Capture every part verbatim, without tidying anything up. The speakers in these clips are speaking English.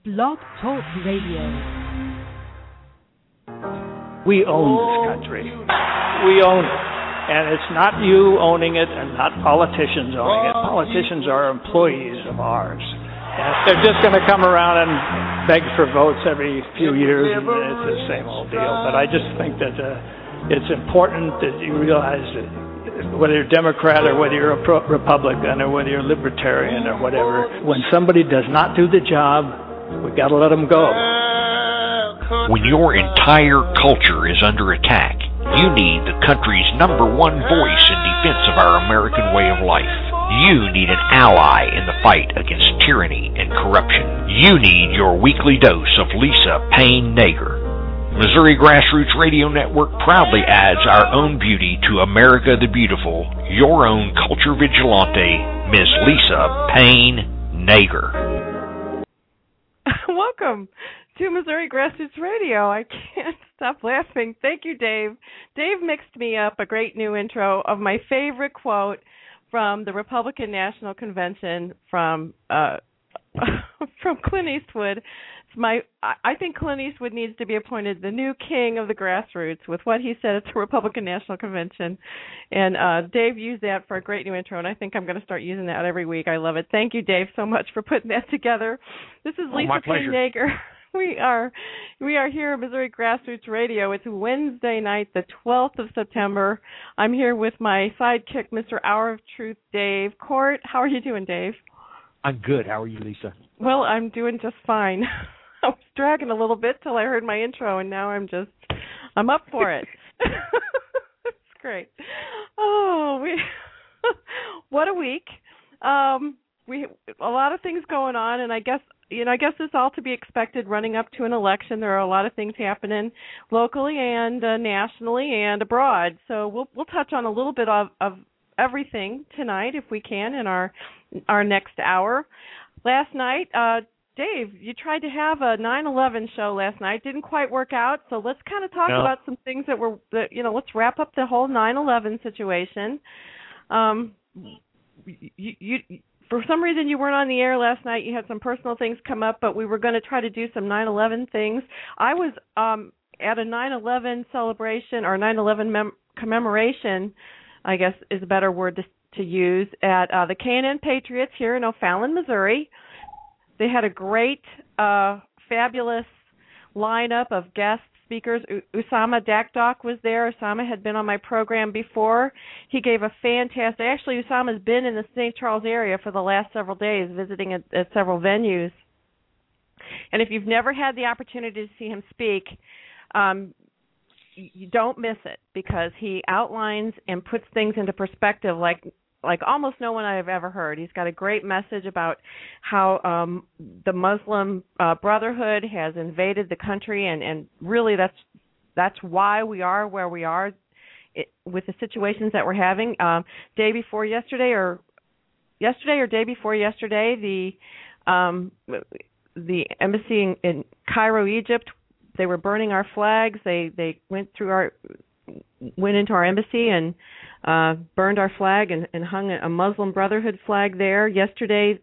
Blog Talk Radio. We own this country. We own it. And it's not you owning it and not politicians owning it. Politicians are employees of ours. And they're just going to come around and beg for votes every few years, and it's the same old deal. But I just think that uh, it's important that you realize that whether you're Democrat or whether you're a pro- Republican or whether you're Libertarian or whatever, when somebody does not do the job, we got to let them go. When your entire culture is under attack, you need the country's number one voice in defense of our American way of life. You need an ally in the fight against tyranny and corruption. You need your weekly dose of Lisa Payne Nager. Missouri Grassroots Radio Network proudly adds our own beauty to America the Beautiful, your own culture vigilante, Miss Lisa Payne Nager. Welcome to Missouri Grassroots Radio. I can't stop laughing. Thank you, Dave. Dave mixed me up a great new intro of my favorite quote from the Republican National Convention from uh, from Clint Eastwood. It's my I think Clint Eastwood needs to be appointed the new king of the grassroots with what he said at the Republican National Convention. And uh, Dave used that for a great new intro, and I think I'm going to start using that every week. I love it. Thank you, Dave, so much for putting that together. This is Oh, Lisa Payne Nager. We are we are here at Missouri Grassroots Radio. It's Wednesday night, the twelfth of September. I'm here with my sidekick, Mister Hour of Truth, Dave Court. How are you doing, Dave? I'm good. How are you, Lisa? Well, I'm doing just fine. I was dragging a little bit till I heard my intro, and now I'm just I'm up for it. It's great. Oh, we what a week. Um, we a lot of things going on, and I guess. You know, I guess it's all to be expected running up to an election. There are a lot of things happening locally and uh, nationally and abroad. So we'll we'll touch on a little bit of, of everything tonight if we can in our our next hour. Last night, uh, Dave, you tried to have a nine eleven show last night. Didn't quite work out. So let's kind of talk no. about some things that were, that, you know, let's wrap up the whole nine eleven situation. Um, you. you For some reason, you weren't on the air last night. You had some personal things come up, but we were going to try to do some nine eleven things. I was um, at a nine eleven celebration or nine eleven mem- commemoration, I guess is a better word to, to use, at uh, the K and N Patriots here in O'Fallon, Missouri. They had a great, uh, fabulous lineup of guest speakers. U- Usama Dakdok was there. Usama had been on my program before. He gave a fantastic, actually Usama's been in the Saint Charles area for the last several days, visiting at, at several venues. And if you've never had the opportunity to see him speak, um, you don't miss it, because he outlines and puts things into perspective like like almost no one I've ever heard. He's got a great message about how um, the Muslim uh, Brotherhood has invaded the country, and, and really that's that's why we are where we are it, with the situations that we're having. Um, day before yesterday, or yesterday or day before yesterday, the um, the embassy in, in Cairo, Egypt, they were burning our flags. They they went through our went into our embassy and uh, burned our flag and, and hung a Muslim Brotherhood flag there. Yesterday,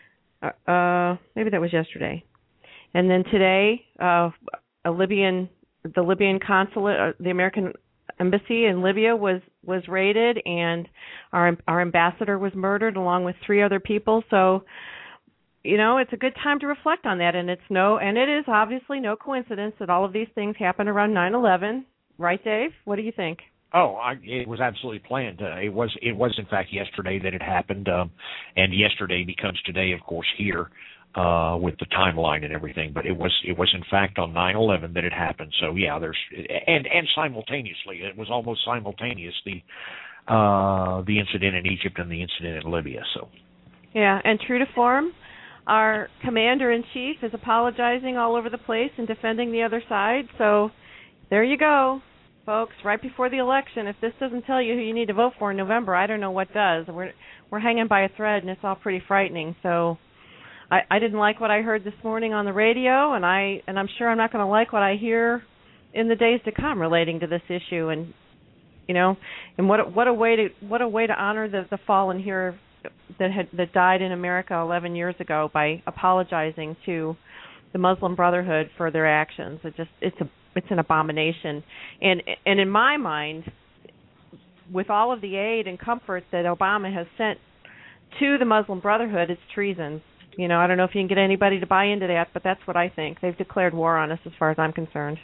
uh, maybe that was yesterday, and then today, uh, a Libyan, the Libyan consulate, uh, the American embassy in Libya was, was raided, and our our ambassador was murdered along with three other people. So, you know, it's a good time to reflect on that, and it's no, and it is obviously no coincidence that all of these things happened around nine eleven. Right, Dave? What do you think? Oh, I, it was absolutely planned. Uh, it was, it was in fact yesterday that it happened, um, and yesterday becomes today, of course, here uh, with the timeline and everything. But it was, it was in fact on nine eleven that it happened. So yeah, there's and and simultaneously, it was almost simultaneous, the uh, the incident in Egypt and the incident in Libya. So yeah, and true to form, our commander in chief is apologizing all over the place and defending the other side. So there you go, folks. Right before the election, if this doesn't tell you who you need to vote for in November, I don't know what does. We're we're hanging by a thread, and it's all pretty frightening. So I, I didn't like what I heard this morning on the radio, and I and I'm sure I'm not going to like what I hear in the days to come relating to this issue. And you know, and what a, what a way to what a way to honor the, the fallen here that had that died in America eleven years ago by apologizing to the Muslim Brotherhood for their actions. It just it's a it's an abomination, and and in my mind, with all of the aid and comfort that Obama has sent to the Muslim Brotherhood, it's treason. You know, I don't know if you can get anybody to buy into that, but that's what I think. They've declared war on us, as far as I'm concerned.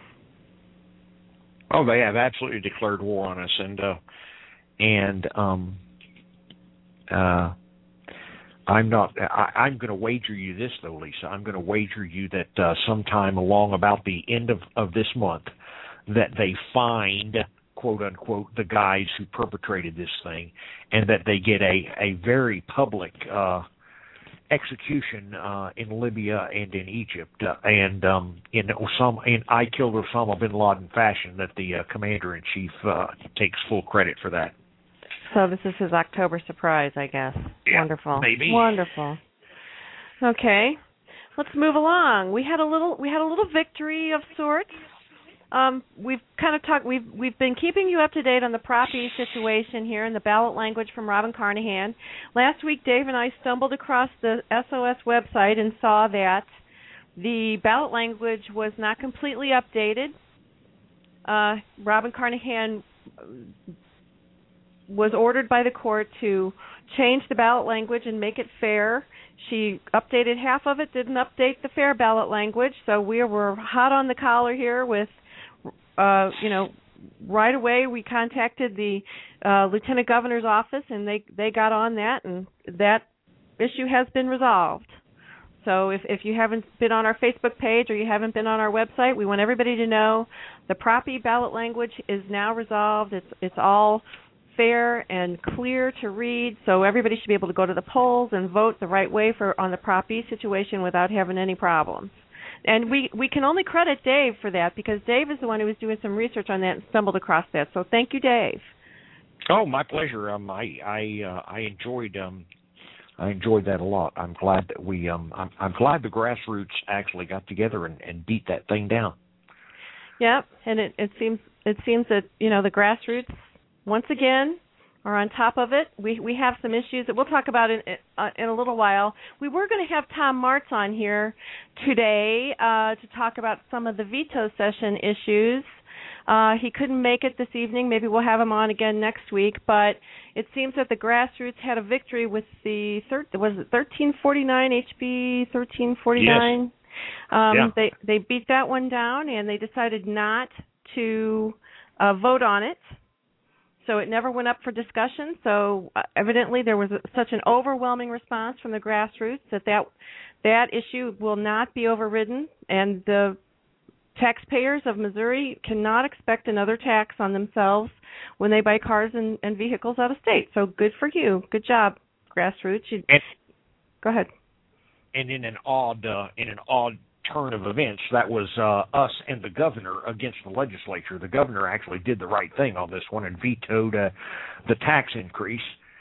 Oh, they have absolutely declared war on us, and uh, and um, uh, I'm not. I, I'm going to wager you this, though, Lisa. I'm going to wager you that uh, sometime along about the end of, of this month, that they find, quote unquote, the guys who perpetrated this thing, and that they get a a very public uh, execution uh, in Libya and in Egypt, uh, and um, in Osama, in I killed Osama bin Laden fashion, that the uh, commander in chief uh, takes full credit for that. So this is his October surprise, I guess. Yeah, wonderful, maybe. Wonderful. Okay, let's move along. We had a little, we had a little victory of sorts. Um, we've kind of talked. We've we've been keeping you up to date on the Prop E situation here and the ballot language from Robin Carnahan. Last week, Dave and I stumbled across the S O S website and saw that the ballot language was not completely updated. Uh, Robin Carnahan was ordered by the court to change the ballot language and make it fair. She updated half of it, didn't update the fair ballot language, so we were hot on the collar here with, uh, you know, right away we contacted the uh, Lieutenant Governor's office, and they, they got on that, and that issue has been resolved. So if, if you haven't been on our Facebook page or you haven't been on our website, we want everybody to know the Prop E ballot language is now resolved. It's it's all fair and clear to read, so everybody should be able to go to the polls and vote the right way for on the Prop E situation without having any problems. And we, we can only credit Dave for that, because Dave is the one who was doing some research on that and stumbled across that. So thank you, Dave. Oh, my pleasure. Um, I I uh, I enjoyed um I enjoyed that a lot. I'm glad that we um I'm I'm glad the grassroots actually got together and, and beat that thing down. Yep, and it, it seems it seems that, you know, the grassroots once again are on top of it. We we have some issues that we'll talk about in uh, in a little while. We were going to have Tom Martz on here today uh, to talk about some of the veto session issues. Uh, he couldn't make it this evening. Maybe we'll have him on again next week. But it seems that the grassroots had a victory with the thir- was it thirteen forty-nine H B thirteen forty-nine. Yes. Um, yeah. They they beat that one down, and they decided not to uh, vote on it. So it never went up for discussion. So uh, evidently there was a, such an overwhelming response from the grassroots that, that that issue will not be overridden, and the taxpayers of Missouri cannot expect another tax on themselves when they buy cars and, and vehicles out of state. So good for you. Good job, grassroots. You, and, go ahead. And in an odd uh, in an odd turn of events, that was uh, us and the governor against the legislature. The governor actually did the right thing on this one and vetoed uh, the tax increase.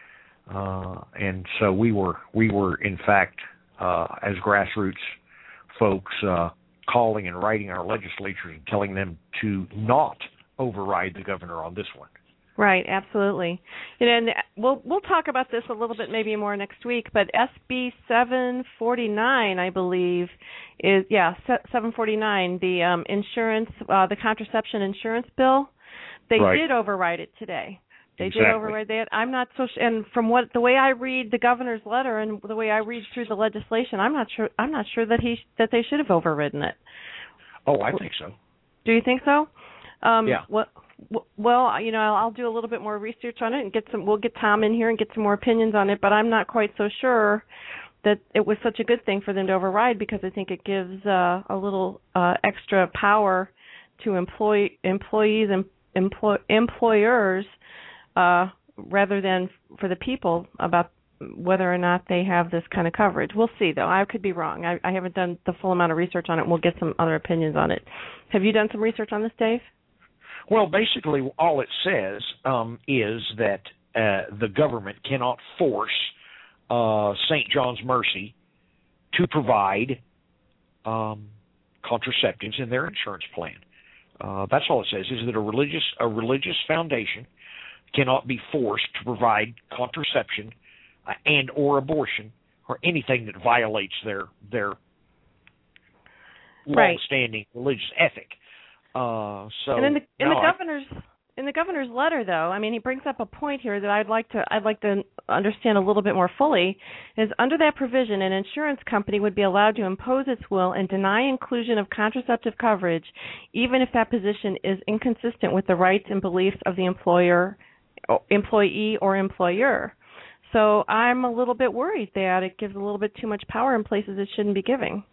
Uh, and so we were we were in fact uh, as grassroots folks uh, calling and writing our legislatures and telling them to not override the governor on this one. Right, absolutely. And we'll we'll talk about this a little bit maybe more next week, but S B seven forty-nine, I believe, is, yeah, seven forty-nine, the um, insurance, uh, the contraception insurance bill, they right. did override it today. They exactly. did override that. I'm not so sh- and from what the way I read the governor's letter and the way I read through the legislation, I'm not sure I'm not sure that he that they should have overridden it. Oh, I think so. Do you think so? Um, yeah. What Well, you know, I'll do a little bit more research on it and get some. We'll get Tom in here and get some more opinions on it. But I'm not quite so sure that it was such a good thing for them to override, because I think it gives uh, a little uh, extra power to employ employees and employ, employers uh, rather than for the people about whether or not they have this kind of coverage. We'll see, though. I could be wrong. I, I haven't done the full amount of research on it. We'll get some other opinions on it. Have you done some research on this, Dave? Well, basically, all it says um, is that uh, the government cannot force uh, Saint John's Mercy to provide um, contraceptives in their insurance plan. Uh, that's all it says. Is that a religious a religious foundation cannot be forced to provide contraception uh, and or abortion or anything that violates their their long-standing right. religious ethic. Uh, so and in the in no, the governor's I, in the governor's letter, though, I mean, he brings up a point here that I'd like to I'd like to understand a little bit more fully. Is under that provision, an insurance company would be allowed to impose its will and deny inclusion of contraceptive coverage, even if that position is inconsistent with the rights and beliefs of the employer, employee, or employer. So I'm a little bit worried that it gives a little bit too much power in places it shouldn't be giving.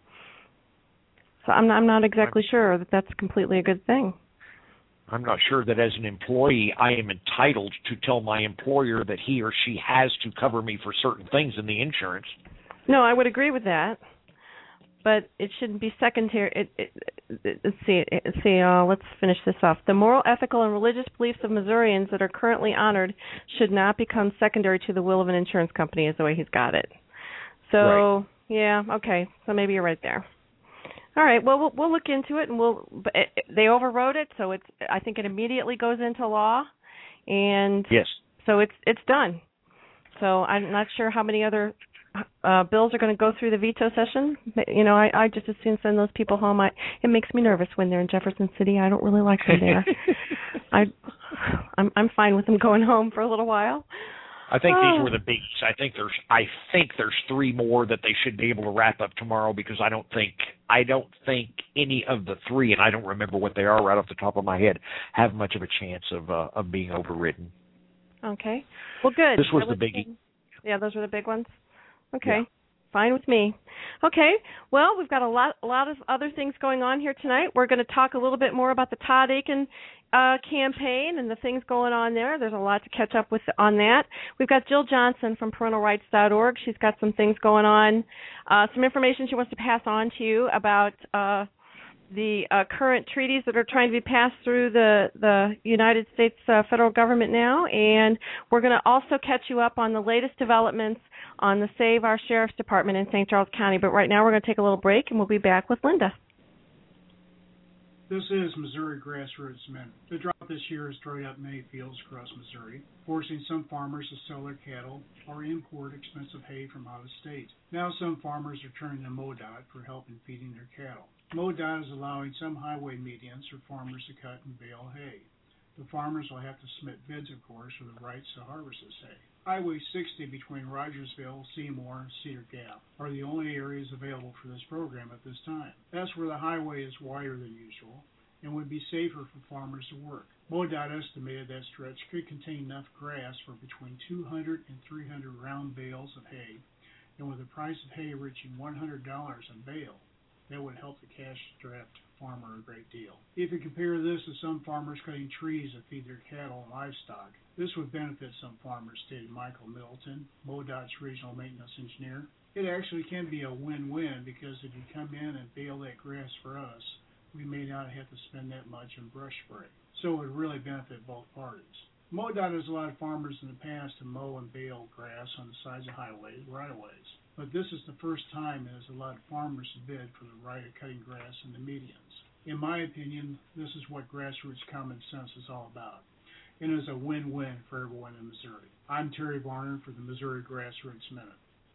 So I'm not, I'm not exactly sure that that's completely a good thing. I'm not sure that as an employee I am entitled to tell my employer that he or she has to cover me for certain things in the insurance. No, I would agree with that, but it shouldn't be secondary. It, it, it, let's see. Let's see. Uh, let's finish this off. The moral, ethical, and religious beliefs of Missourians that are currently honored should not become secondary to the will of an insurance company, is the way he's got it. So, right. yeah, okay. So maybe you're right there. All right. Well, we'll, we'll look into it, and we'll. But it, they overrode it, so it's. I think it immediately goes into law, and yes. So it's it's done. So I'm not sure how many other uh, bills are going to go through the veto session. You know, I, I just as soon send those people home. I it makes me nervous when they're in Jefferson City. I don't really like them there. I I'm I'm fine with them going home for a little while. I think oh. these were the biggies. I think there's I think there's three more that they should be able to wrap up tomorrow because I don't think I don't think any of the three, and I don't remember what they are right off the top of my head, have much of a chance of uh, of being overridden. Okay. Well, good. This was the biggie. Good. Yeah, those were the big ones. Okay. Yeah. Fine with me. Okay. Well, we've got a lot a lot of other things going on here tonight. We're going to talk a little bit more about the Todd Akin uh, campaign and the things going on there. There's a lot to catch up with on that. We've got Jill Johnson from parental rights dot org. She's got some things going on, uh, some information she wants to pass on to you about uh, the uh, current treaties that are trying to be passed through the, the United States uh, federal government now. And we're going to also catch you up on the latest developments on the Save Our Sheriff's Department in Saint Charles County. But right now we're going to take a little break, and we'll be back with Linda. This is Missouri Grassroots Minute. The drought this year has dried up many fields across Missouri, forcing some farmers to sell their cattle or import expensive hay from out of state. Now some farmers are turning to MoDOT for help in feeding their cattle. MoDOT is allowing some highway medians for farmers to cut and bale hay. The farmers will have to submit bids, of course, for the rights to harvest this hay. Highway sixty between Rogersville, Seymour, and Cedar Gap are the only areas available for this program at this time. That's where the highway is wider than usual and would be safer for farmers to work. MoDOT estimated that stretch could contain enough grass for between two hundred and three hundred round bales of hay, and with the price of hay reaching one hundred dollars a bale, that would help the cash-strapped farmer a great deal. If you compare this to some farmers cutting trees to feed their cattle and livestock, this would benefit some farmers, stated Michael Middleton, MoDOT's regional maintenance engineer. It actually can be a win-win because if you come in and bale that grass for us, we may not have to spend that much on brush spray. So it would really benefit both parties. MoDOT has allowed farmers in the past to mow and bale grass on the sides of highways, right-of-ways. But this is the first time it has allowed farmers to bid for the right of cutting grass in the medians. In my opinion, this is what grassroots common sense is all about. And is a win-win for everyone in Missouri. I'm Terry Varner for the Missouri Grassroots Minute.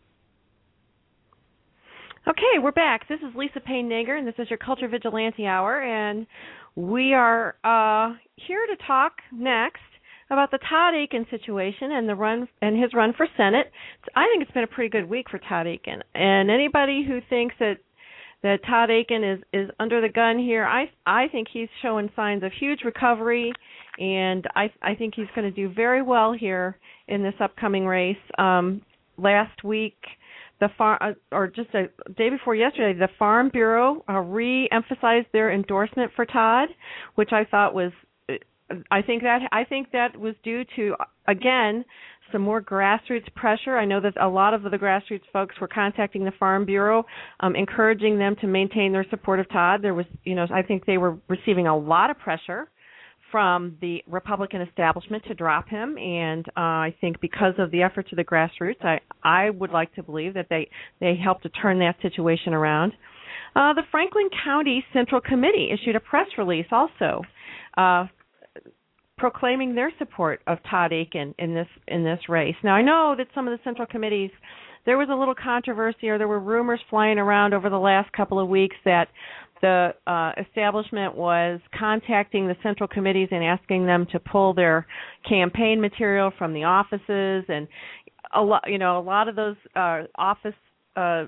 Okay, we're back. This is Lisa Payne-Nager, and this is your Culture Vigilante Hour, and we are uh, here to talk next about the Todd Akin situation and the run and his run for Senate. I think it's been a pretty good week for Todd Akin, and anybody who thinks that that Todd Akin is, is under the gun here, I I think he's showing signs of huge recovery, and I I think he's going to do very well here in this upcoming race. Um, last week, the farm, or just a day before yesterday, the Farm Bureau uh, re-emphasized their endorsement for Todd, which I thought was, I think that I think that was due to, again, some more grassroots pressure. I know that a lot of the grassroots folks were contacting the Farm Bureau, um, encouraging them to maintain their support of Todd. There was, you know, I think they were receiving a lot of pressure from the Republican establishment to drop him, and uh, I think because of the efforts of the grassroots, I, I would like to believe that they, they helped to turn that situation around. Uh, the Franklin County Central Committee issued a press release also uh, proclaiming their support of Todd Akin in this in this race. Now, I know that some of the Central Committees, there was a little controversy, or there were rumors flying around over the last couple of weeks that the uh, establishment was contacting the central committees and asking them to pull their campaign material from the offices, and a lot, you know, a lot of those uh, office, uh,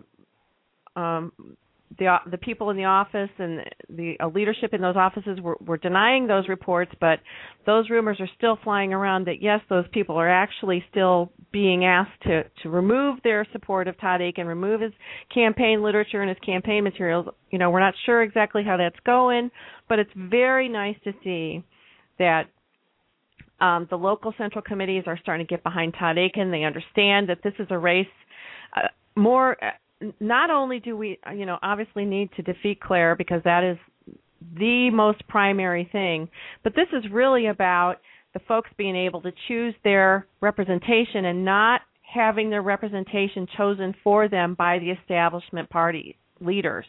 um, the the people in the office and the uh, leadership in those offices were, were denying those reports, but those rumors are still flying around that yes, those people are actually still being asked to, to remove their support of Todd Akin, remove his campaign literature and his campaign materials. You know, we're not sure exactly how that's going, but it's very nice to see that um, the local central committees are starting to get behind Todd Akin. They understand that this is a race uh, more. Uh, not only do we, you know, obviously need to defeat Claire because that is the most primary thing, but this is really about the folks being able to choose their representation and not having their representation chosen for them by the establishment party leaders.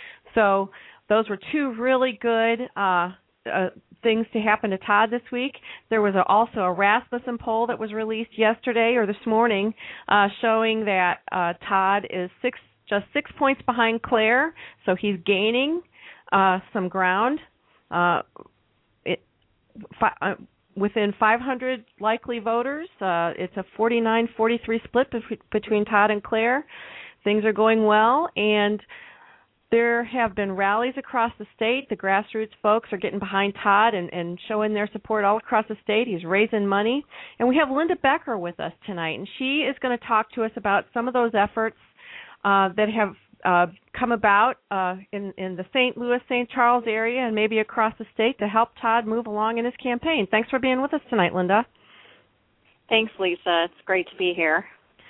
So those were two really good uh, uh, things to happen to Todd this week. There was a, also a Rasmussen poll that was released yesterday or this morning uh, showing that uh, Todd is six, just six points behind Claire, so he's gaining uh, some ground. Uh, it, fi- uh, Within five hundred likely voters, uh, it's a forty-nine forty-three split be- between Todd and Claire. Things are going well, and there have been rallies across the state. The grassroots folks are getting behind Todd and, and showing their support all across the state. He's raising money. And we have Linda Becker with us tonight, and she is going to talk to us about some of those efforts uh, that have Uh, come about uh, in, in the Saint Louis, Saint Charles area and maybe across the state to help Todd move along in his campaign. Thanks for being with us tonight, Linda. Thanks, Lisa. It's great to be here.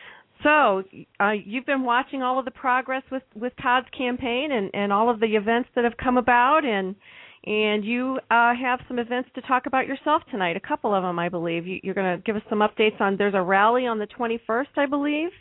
So uh, you've been watching all of the progress with, with Todd's campaign and, and all of the events that have come about, and and you uh, have some events to talk about yourself tonight, a couple of them, I believe. You, you're going to give us some updates on, there's a rally on the twenty-first, I believe?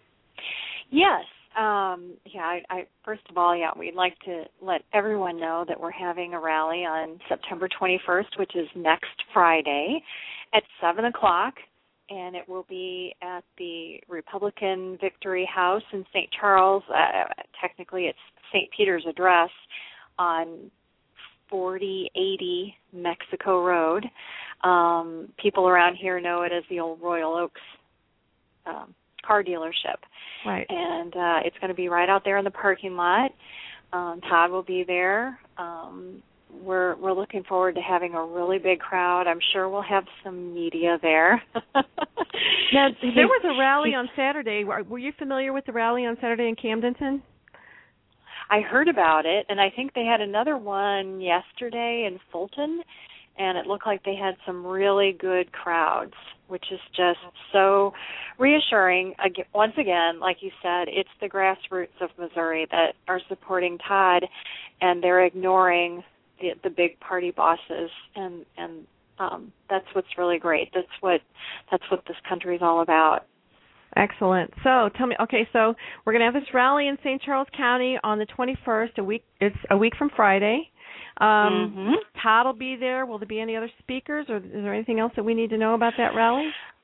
Yes. Um, yeah, I, I, first of all, yeah, we'd like to let everyone know that we're having a rally on September twenty-first, which is next Friday at seven o'clock, and it will be at the Republican Victory House in Saint Charles. Uh, technically, it's Saint Peter's address on forty eighty Mexico Road. Um, people around here know it as the old Royal Oaks um, car dealership. Right. And uh, it's going to be right out there in the parking lot. Um, Todd will be there. Um, we're we're looking forward to having a really big crowd. I'm sure we'll have some media there. Now, there was a rally on Saturday. Were you familiar with the rally on Saturday in Camdenton? I heard about it, and I think they had another one yesterday in Fulton, and it looked like they had some really good crowds, which is just so reassuring. Once again, like you said, it's the grassroots of Missouri that are supporting Todd, and they're ignoring the, the big party bosses, and and um, that's what's really great. That's what that's what this country is all about. Excellent. So tell me, okay, so we're going to have this rally in Saint Charles County on the twenty-first. A week, it's a week from Friday. Um, mm-hmm. Todd will be there. Will there be any other speakers, or is there anything else that we need to know about that rally?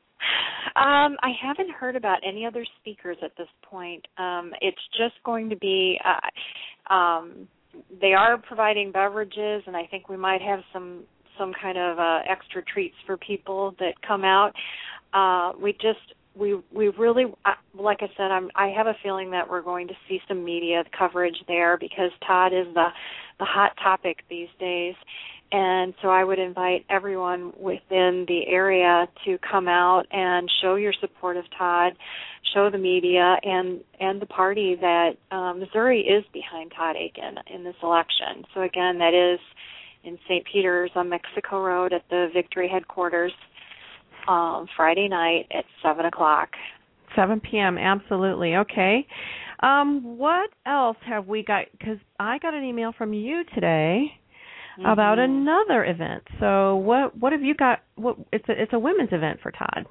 Um, I haven't heard about any other speakers at this point. Um, it's just going to be, uh, um, they are providing beverages, and I think we might have some some kind of uh, extra treats for people that come out. Uh, we just we we really, like I said, I'm, I have a feeling that we're going to see some media coverage there because Todd is the the hot topic these days. And so I would invite everyone within the area to come out and show your support of Todd, show the media and, and the party that um, Missouri is behind Todd Akin in this election. So, again, that is in Saint Peter's on Mexico Road at the Victory headquarters um, Friday night at seven o'clock. seven p.m., absolutely. Okay. Um, what else have we got? Because I got an email from you today mm-hmm. about another event. So what what have you got? What it's a, it's a women's event for Todd.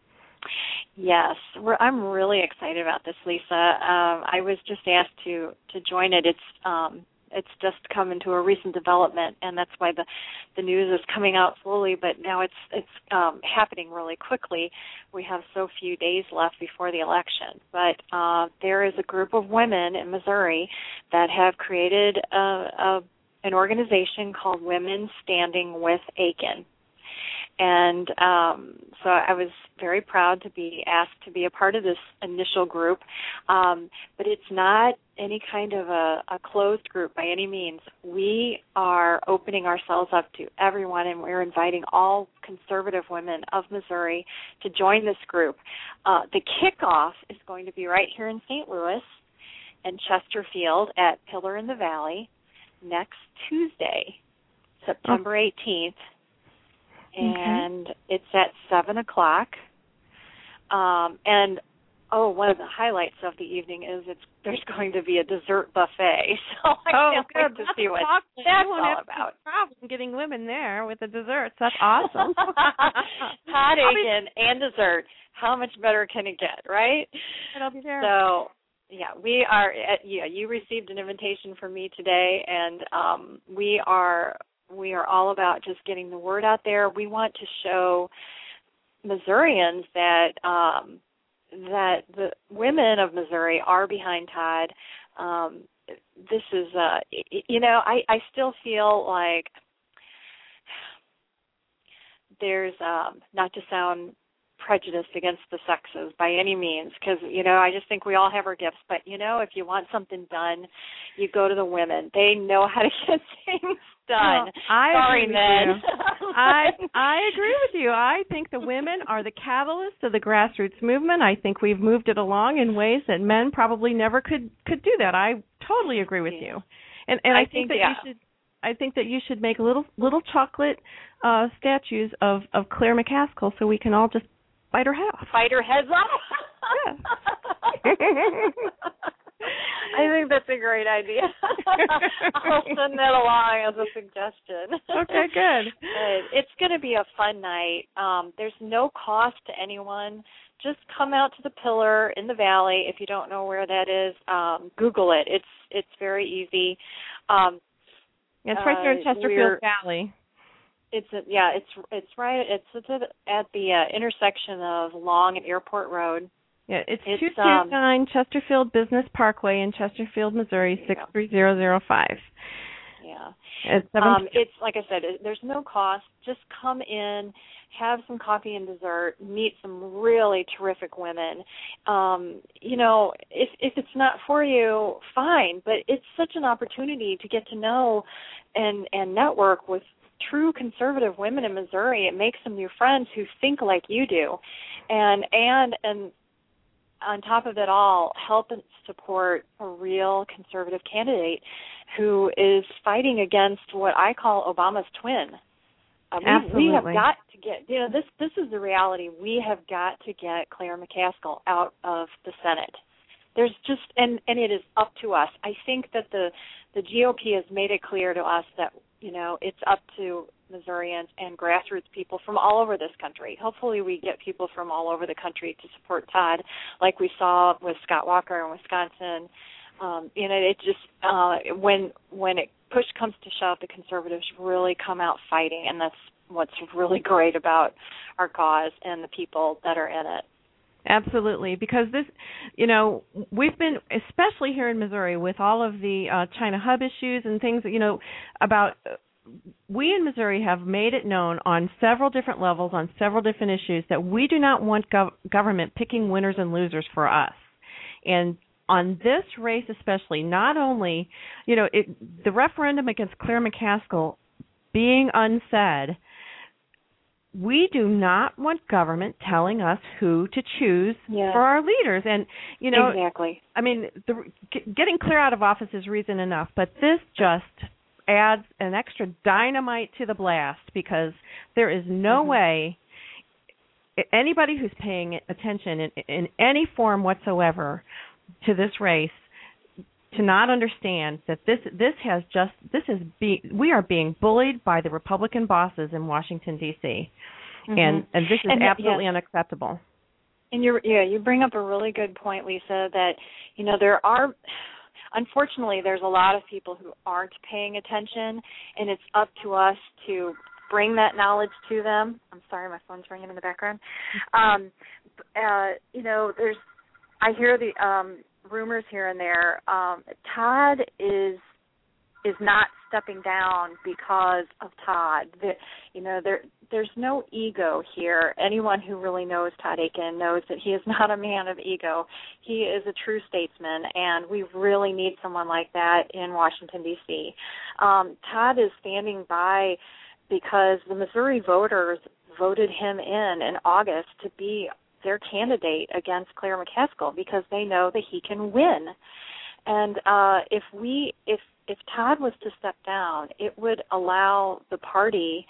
Yes, we're, I'm really excited about this, Lisa. Um, I was just asked to, to join it. It's um, it's just come into a recent development, and that's why the the news is coming out slowly. But now it's it's um, happening really quickly. We have so few days left before the election. But uh, there is a group of women in Missouri that have created a, a an organization called Women Standing with Aiken. And um, so I was very proud to be asked to be a part of this initial group. Um, but it's not any kind of a, a closed group by any means. We are opening ourselves up to everyone, and we're inviting all conservative women of Missouri to join this group. Uh, the kickoff is going to be right here in Saint Louis and Chesterfield at Pillar in the Valley next Tuesday, September eighteenth. And okay. It's at seven o'clock. Um, and, oh, one of the highlights of the evening is it's there's going to be a dessert buffet. So I oh, can't good. wait to see what that's that's all all about. about. Problem getting women there with the desserts. That's awesome. Hot Aiken and dessert. How much better can it get, right? I'll be there. So, yeah, we are, at, yeah, you received an invitation from me today, and um, we are... We are all about just getting the word out there. We want to show Missourians that um, that the women of Missouri are behind Todd. Um, this is, uh, you know, I, I still feel like there's, um, not to sound prejudiced against the sexes by any means, because, you know, I just think we all have our gifts. But, you know, if you want something done, you go to the women. They know how to get things done. Well, I Sorry, agree men. with you. I I agree with you. I think the women are the catalyst of the grassroots movement. I think we've moved it along in ways that men probably never could could do that. I totally agree with you. And and I, I think, think that yeah. you should I think that you should make little little chocolate uh, statues of of Claire McCaskill so we can all just bite her head off. Bite her heads off? Yeah. I think that's a great idea. I'll send that along as a suggestion. Okay, good. It's going to be a fun night. Um, there's no cost to anyone. Just come out to the Pillar in the Valley. If you don't know where that is, um, Google it. It's it's very easy. Um, it's right there in Chesterfield Valley. It's a, yeah, it's it's right. It's, it's at the uh, intersection of Long and Airport Road. Yeah, it's, it's two two nine um, Chesterfield Business Parkway in Chesterfield, Missouri, six three zero zero five. Yeah. It's, um, it's like I said, it, there's no cost. Just come in, have some coffee and dessert, meet some really terrific women. Um, you know, if if it's not for you, fine. But it's such an opportunity to get to know and and network with true conservative women in Missouri. It makes some new friends who think like you do, and and and. on top of it all, help and support a real conservative candidate who is fighting against what I call Obama's twin. Uh, Absolutely. We, we have got to get, you know, this this is the reality. We have got to get Claire McCaskill out of the Senate. There's just, and, and it is up to us. I think that the, the G O P has made it clear to us that, you know, it's up to Missourians and grassroots people from all over this country. Hopefully we get people from all over the country to support Todd, like we saw with Scott Walker in Wisconsin. Um, you know, it just, uh, when when it push comes to shove, the conservatives really come out fighting, and that's what's really great about our cause and the people that are in it. Absolutely, because this, you know, we've been, especially here in Missouri, with all of the uh, China hub issues and things, you know, about, uh, we in Missouri have made it known on several different levels, on several different issues, that we do not want gov- government picking winners and losers for us. And on this race especially, not only, you know, it, the referendum against Claire McCaskill being unsaid, we do not want government telling us who to choose yes. for our leaders. And, you know, exactly. I mean, the, getting Claire out of office is reason enough, but this just adds an extra dynamite to the blast, because there is no mm-hmm. way anybody who's paying attention in, in any form whatsoever to this race to not understand that this this has just this is be we are being bullied by the Republican bosses in Washington D C Mm-hmm. and and this is and, absolutely yeah. unacceptable. And you yeah you bring up a really good point, Lisa, that you know there are unfortunately, there's a lot of people who aren't paying attention, and it's up to us to bring that knowledge to them. I'm sorry, my phone's ringing in the background. Um, uh, you know, there's, I hear the um, rumors here and there. Um, Todd is is not stepping down because of Todd. The, you know, there there's no ego here. Anyone who really knows Todd Akin knows that he is not a man of ego. He is a true statesman, and we really need someone like that in Washington, D C Um, Todd is standing by because the Missouri voters voted him in in August to be their candidate against Claire McCaskill because they know that he can win. And uh, if we, if if Todd was to step down, it would allow the party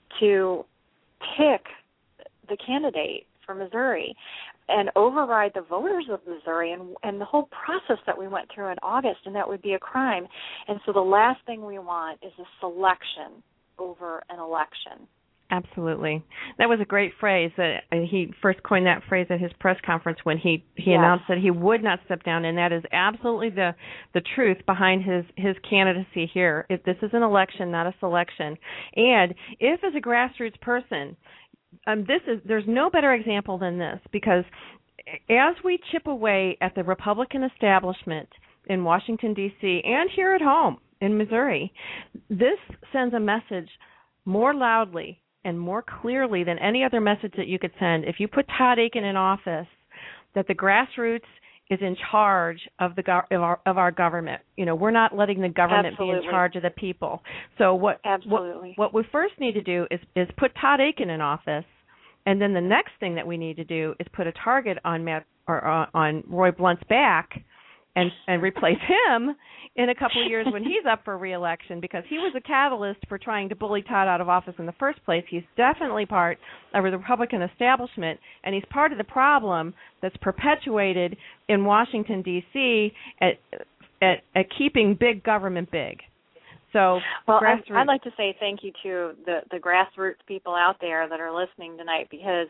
to pick the candidate for Missouri and override the voters of Missouri and, and the whole process that we went through in August, and that would be a crime. And so the last thing we want is a selection over an election. Absolutely. That was a great phrase. Uh, he first coined that phrase at his press conference when he, he yes. announced that he would not step down, and that is absolutely the, the truth behind his, his candidacy here. If this is an election, not a selection. And if as a grassroots person, um, this is there's no better example than this, because as we chip away at the Republican establishment in Washington, D C, and here at home in Missouri, this sends a message more loudly and more clearly than any other message that you could send if you put Todd Akin in office, that the grassroots is in charge of the go- of, our, of our government. You know, we're not letting the government Absolutely. be in charge of the people. So what Absolutely. what, what we first need to do is, is put Todd Akin in office, and then the next thing that we need to do is put a target on Matt or uh, on Roy Blunt's back and and replace him in a couple of years when he's up for re-election, because he was a catalyst for trying to bully Todd out of office in the first place. He's definitely part of the Republican establishment, and he's part of the problem that's perpetuated in Washington, D C at, at, at keeping big government big. So, well, grassroots. I'd like to say thank you to the, the grassroots people out there that are listening tonight, because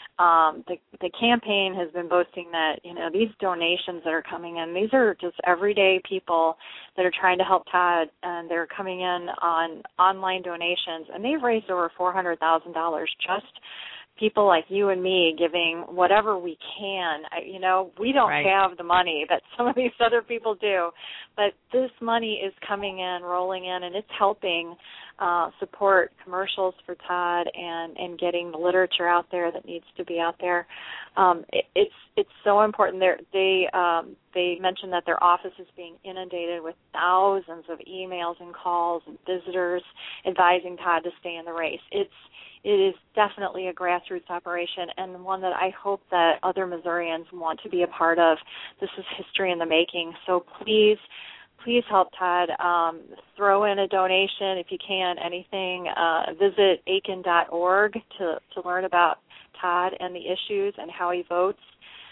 Um, the, the campaign has been boasting that, you know, these donations that are coming in, these are just everyday people that are trying to help Todd, and they're coming in on online donations, and they've raised over four hundred thousand dollars, just people like you and me giving whatever we can. I, you know, we don't right. have the money that some of these other people do, but this money is coming in, rolling in, and it's helping uh, support commercials for Todd and, and getting the literature out there that needs to be out there. Um, it, it's it's so important. They're, they um, they mentioned that their office is being inundated with thousands of emails and calls and visitors advising Todd to stay in the race. It's It is definitely a grassroots operation, and one that I hope that other Missourians want to be a part of. This is history in the making. So please, please help Todd. Um, throw in a donation if you can, anything. Uh, visit akin dot org to, to learn about Todd and the issues and how he votes,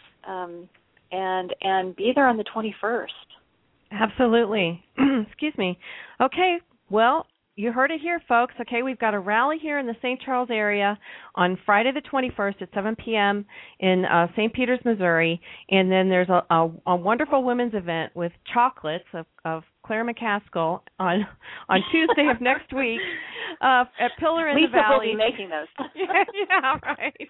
um, and and be there on the twenty-first. Absolutely. Excuse me. Okay, well, you heard it here, folks. Okay, we've got a rally here in the Saint Charles area on Friday the twenty-first at seven p.m. in uh, Saint Peters, Missouri. And then there's a, a, a wonderful women's event with chocolates of, of Claire McCaskill on on Tuesday of next week uh, at Pillar in Lisa the Valley. Lisa will be making those. yeah, yeah, right.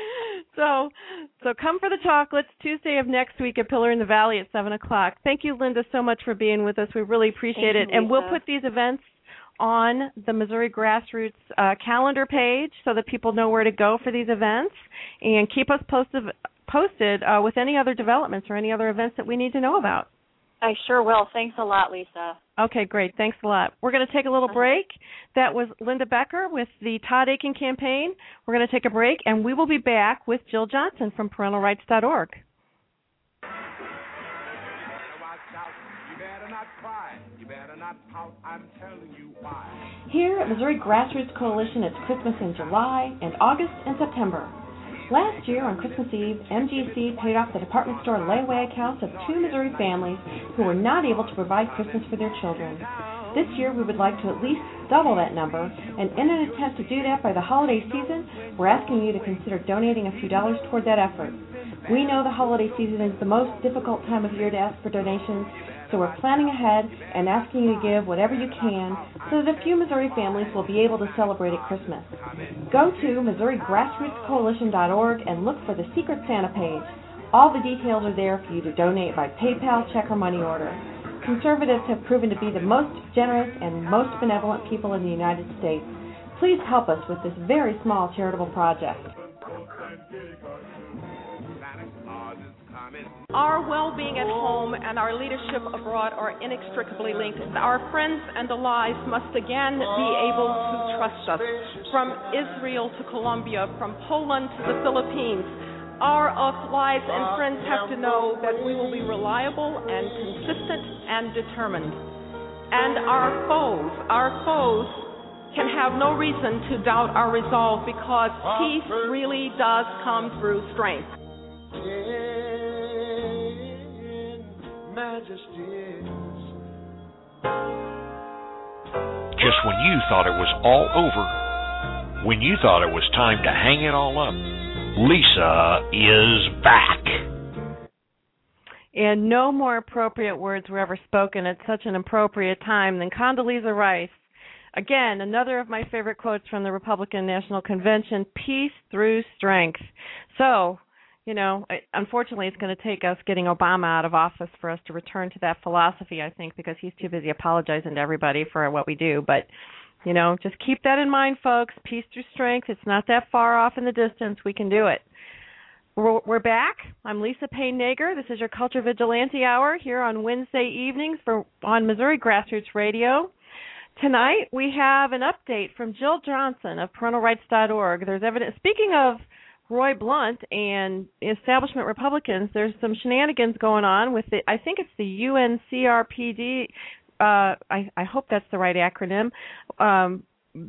So, so come for the chocolates Tuesday of next week at Pillar in the Valley at seven o'clock. Thank you, Linda, so much for being with us. We really appreciate Thank it. you, and we'll Lisa. put these events on the Missouri Grassroots uh, calendar page so that people know where to go for these events, and keep us posted, posted uh, with any other developments or any other events that we need to know about. I sure will. Thanks a lot, Lisa. Okay, great. Thanks a lot. We're going to take a little break. That was Linda Becker with the Todd Akin campaign. We're going to take a break, and we will be back with Jill Johnson from parental rights dot org. Here at Missouri Grassroots Coalition, it's Christmas in July and August and September. Last year on Christmas Eve, M G C paid off the department store layaway accounts of two Missouri families who were not able to provide Christmas for their children. This year we would like to at least double that number, and in an attempt to do that by the holiday season, we're asking you to consider donating a few dollars toward that effort. We know the holiday season is the most difficult time of year to ask for donations, So we're planning ahead and asking you to give whatever you can so that a few Missouri families will be able to celebrate at Christmas. Go to Missouri Grassroots Coalition dot org and look for the Secret Santa page. All the details are there for you to donate by PayPal, check, or money order. Conservatives have proven to be the most generous and most benevolent people in the United States. Please help us with this very small charitable project. Our well-being at home and our leadership abroad are inextricably linked. Our friends and allies must again be able to trust us. From Israel to Colombia, from Poland to the Philippines, our allies and friends have to know that we will be reliable and consistent and determined. And our foes, our foes can have no reason to doubt our resolve, because peace really does come through strength. Just when you thought it was all over, when you thought it was time to hang it all up, Lisa is back. And no more appropriate words were ever spoken at such an appropriate time than Condoleezza Rice. Again, another of my favorite quotes from the Republican National Convention, peace through strength. So, you know, unfortunately, it's going to take us getting Obama out of office for us to return to that philosophy, I think, because he's too busy apologizing to everybody for what we do. But, you know, just keep that in mind, folks. Peace through strength. It's not that far off in the distance. We can do it. We're, we're back. I'm Lisa Payne-Nager. This is your Culture Vigilante Hour here on Wednesday evenings for on Missouri Grassroots Radio. Tonight, we have an update from Jill Johnson of parental rights dot org. There's evidence. Speaking of Roy Blunt and establishment Republicans, there's some shenanigans going on with the, I think it's the U N C R P D, uh, I, I hope that's the right acronym, um,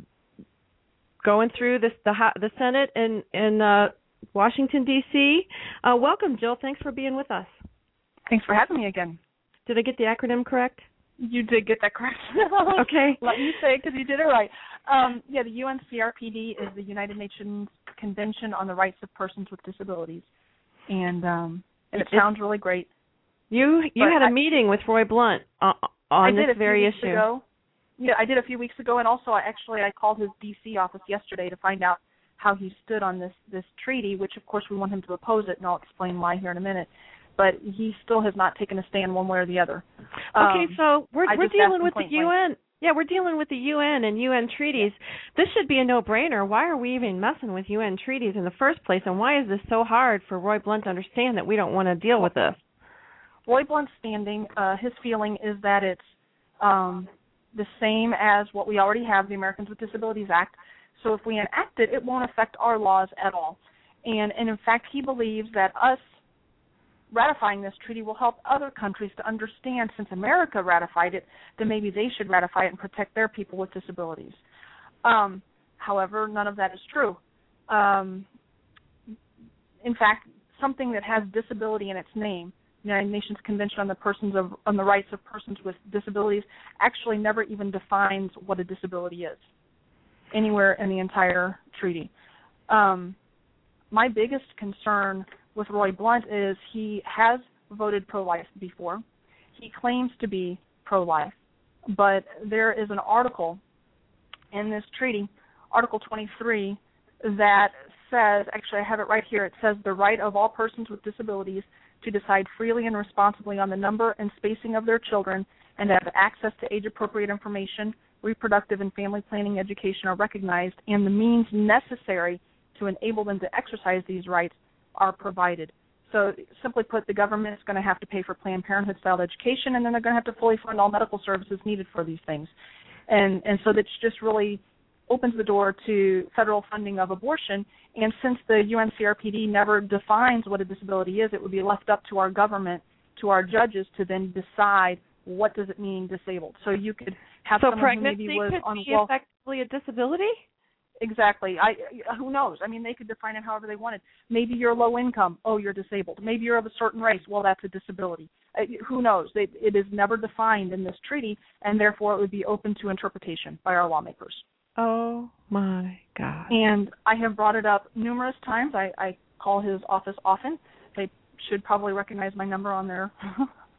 going through this, the the Senate in, in uh, Washington, D C Uh, welcome, Jill. Thanks for being with us. Thanks for having me again. Did I get the acronym correct? You did get that correct. Okay. Let me say it because you did it right. Um, yeah, the U N C R P D is the United Nations Convention on the Rights of Persons with Disabilities, and um, and it, it sounds really great. You you had a I, meeting with Roy Blunt uh, on I this did a very few weeks issue. Ago. Yeah, I did a few weeks ago, and also I actually I called his D C office yesterday to find out how he stood on this this treaty, which of course we want him to oppose it, and I'll explain why here in a minute. But he still has not taken a stand one way or the other. Okay, um, so we're I we're just dealing asked with him the point U N. blank. Yeah, we're dealing with the U N and U N treaties. This should be a no-brainer. Why are we even messing with U N treaties in the first place, and why is this so hard for Roy Blunt to understand that we don't want to deal with this? Roy Blunt's standing, uh, his feeling is that it's um, the same as what we already have, the Americans with Disabilities Act. So if we enact it, it won't affect our laws at all. And, and in fact, he believes that us ratifying this treaty will help other countries to understand, since America ratified it, that maybe they should ratify it and protect their people with disabilities. Um, however, none of that is true. Um, in fact, something that has disability in its name, the United Nations Convention on the Persons of on the Rights of Persons with Disabilities, actually never even defines what a disability is anywhere in the entire treaty. Um, my biggest concern with Roy Blunt is he has voted pro-life before. He claims to be pro-life, but there is an article in this treaty, Article twenty-three, that says, actually I have it right here, it says the right of all persons with disabilities to decide freely and responsibly on the number and spacing of their children and have access to age-appropriate information, reproductive and family planning education are recognized, and the means necessary to enable them to exercise these rights are provided. So simply put, the government is going to have to pay for Planned Parenthood-style education, and then they're going to have to fully fund all medical services needed for these things. And and so that just really opens the door to federal funding of abortion. And since the U N C R P D never defines what a disability is, it would be left up to our government, to our judges, to then decide what does it mean disabled. So you could have so someone who maybe pregnancy was could on be well, effectively a disability? Exactly. I who knows? I mean, they could define it however they wanted. Maybe you're low income. Oh, you're disabled. Maybe you're of a certain race. Well, that's a disability. Uh, who knows? It, it is never defined in this treaty, and therefore it would be open to interpretation by our lawmakers. Oh, my God. And I have brought it up numerous times. I, I call his office often. They should probably recognize my number on their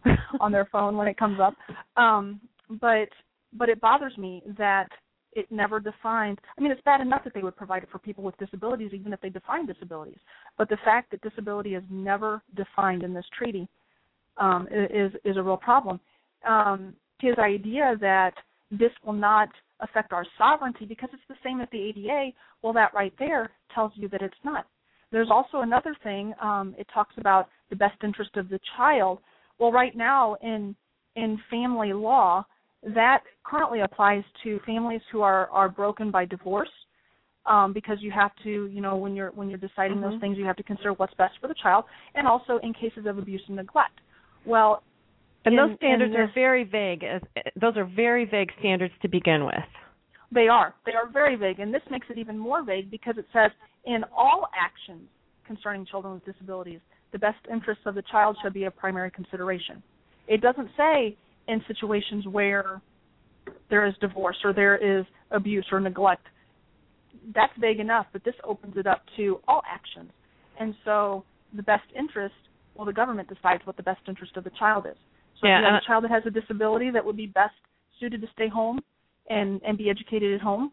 on their phone when it comes up. Um, but but it bothers me that it never defined. I mean, it's bad enough that they would provide it for people with disabilities, even if they define disabilities. But the fact that disability is never defined in this treaty um, is is a real problem. Um, his idea that this will not affect our sovereignty because it's the same as the A D A, well, that right there tells you that it's not. There's also another thing. Um, it talks about the best interest of the child. Well, right now in in family law, that currently applies to families who are, are broken by divorce, um, because you have to, you know, when you're when you're deciding mm-hmm. those things, you have to consider what's best for the child, and also in cases of abuse and neglect. Well, and in, those standards this, are very vague. Those are very vague standards to begin with. They are. They are very vague, and this makes it even more vague because it says in all actions concerning children with disabilities, the best interests of the child should be a primary consideration. It doesn't say in situations where there is divorce or there is abuse or neglect. That's vague enough, but this opens it up to all actions. And so the best interest, well, the government decides what the best interest of the child is. So yeah, if you have a child that has a disability that would be best suited to stay home and, and be educated at home,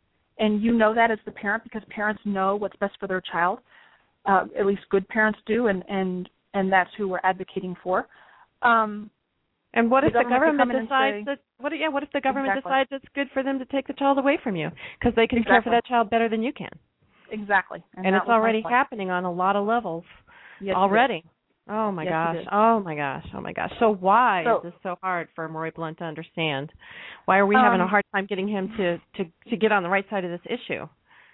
and you know that as the parent because parents know what's best for their child, uh, at least good parents do, and, and, and that's who we're advocating for. Um, and what if the government, the government decides say, that? What? Yeah. What if the government exactly. decides it's good for them to take the child away from you because they can exactly. care for that child better than you can? Exactly. And, and it's already happening on a lot of levels. Yes, already. Oh my yes, gosh. Oh my gosh. Oh my gosh. So why so, is this so hard for Roy Blunt to understand? Why are we um, having a hard time getting him to, to, to get on the right side of this issue?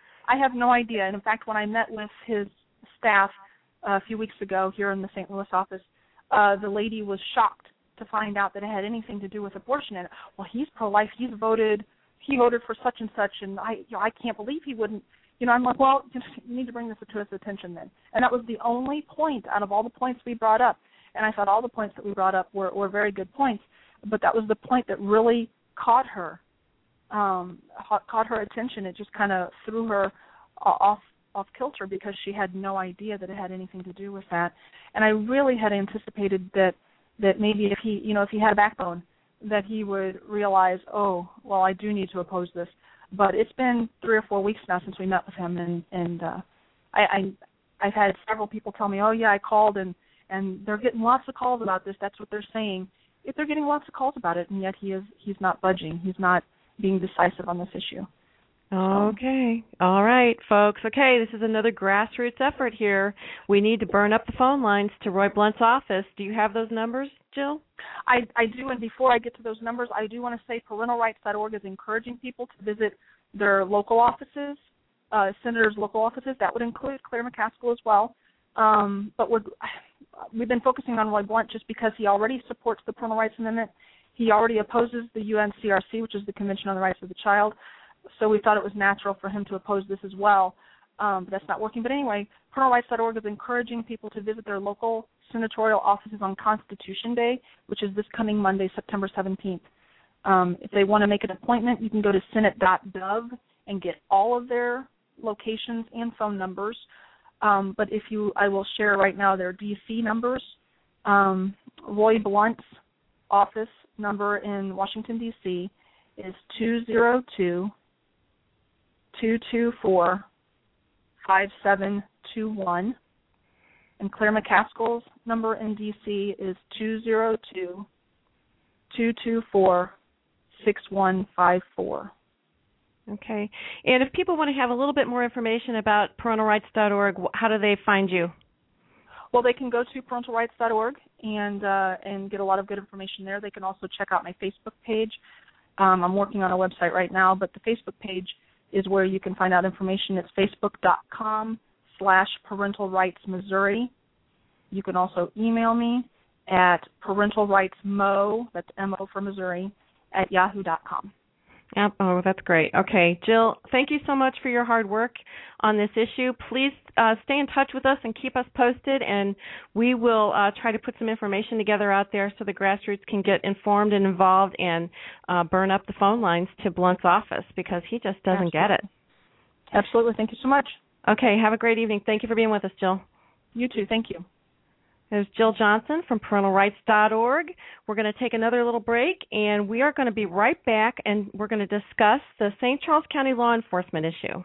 I have no idea. And in fact, when I met with his staff uh, a few weeks ago here in the Saint Louis office, uh, the lady was shocked to find out that it had anything to do with abortion. And well, he's pro-life. He's voted. He voted for such and such, and I, you know, I can't believe he wouldn't. You know, I'm like, well, you need to bring this to his attention then. And that was the only point out of all the points we brought up. And I thought all the points that we brought up were, were very good points, but that was the point that really caught her, um, caught her attention. It just kind of threw her off off kilter because she had no idea that it had anything to do with that. And I really had anticipated that that maybe if he, you know, if he had a backbone, that he would realize, oh, well, I do need to oppose this. But it's been three or four weeks now since we met with him, and and uh, I, I I've had several people tell me, oh yeah, I called, and and they're getting lots of calls about this. That's what they're saying. If they're getting lots of calls about it, and yet he is he's not budging. He's not being decisive on this issue. Okay. All right, folks. Okay, this is another grassroots effort here. We need to burn up the phone lines to Roy Blunt's office. Do you have those numbers, Jill? I, I do, and before I get to those numbers, I do want to say parental rights dot org is encouraging people to visit their local offices, uh, senators' local offices. That would include Claire McCaskill as well. Um, but we're, we've been focusing on Roy Blunt just because he already supports the Parental Rights Amendment. He already opposes the U N C R C, which is the Convention on the Rights of the Child. So we thought it was natural for him to oppose this as well. Um, but that's not working. But anyway, parental rights dot org is encouraging people to visit their local senatorial offices on Constitution Day, which is this coming Monday, September seventeenth. Um, if they want to make an appointment, you can go to senate dot gov and get all of their locations and phone numbers. Um, but if you, I will share right now their D C numbers. Um, Roy Blunt's office number in Washington, D C is two zero two, two two four, five seven two one. And Claire McCaskill's number in D C is two zero two, two two four, six one five four. Okay. And if people want to have a little bit more information about parental rights dot org, how do they find you? Well, they can go to parental rights dot org and uh, and get a lot of good information there. They can also check out my Facebook page. Um, I'm working on a website right now, but the Facebook page is where you can find out information. It's facebook dot com slash parental rights Missouri. You can also email me at parental rights mo, that's M O for Missouri, at yahoo dot com. Yep. Oh, that's great. Okay, Jill, thank you so much for your hard work on this issue. Please uh, stay in touch with us and keep us posted, and we will uh, try to put some information together out there so the grassroots can get informed and involved and uh, burn up the phone lines to Blunt's office because he just doesn't Absolutely. get it. Absolutely. Thank you so much. Okay, have a great evening. Thank you for being with us, Jill. You too. Thank you. There's Jill Johnson from parental rights dot org. We're going to take another little break, and we are going to be right back, and we're going to discuss the Saint Charles County law enforcement issue.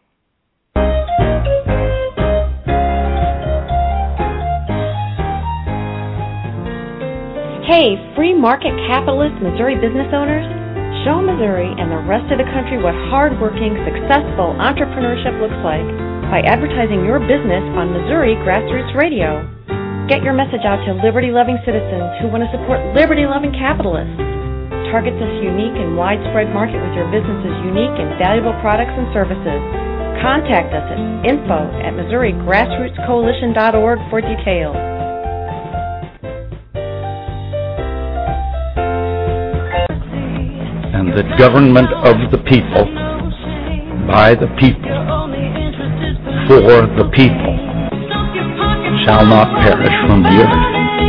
Hey, free market capitalist Missouri business owners, show Missouri and the rest of the country what hardworking, successful entrepreneurship looks like by advertising your business on Missouri Grassroots Radio. Get your message out to liberty-loving citizens who want to support liberty-loving capitalists. Target this unique and widespread market with your business's unique and valuable products and services. Contact us at info at Missouri Grassroots Coalition dot org for details. And the government of the people, by the people, for the people, shall not perish from the earth.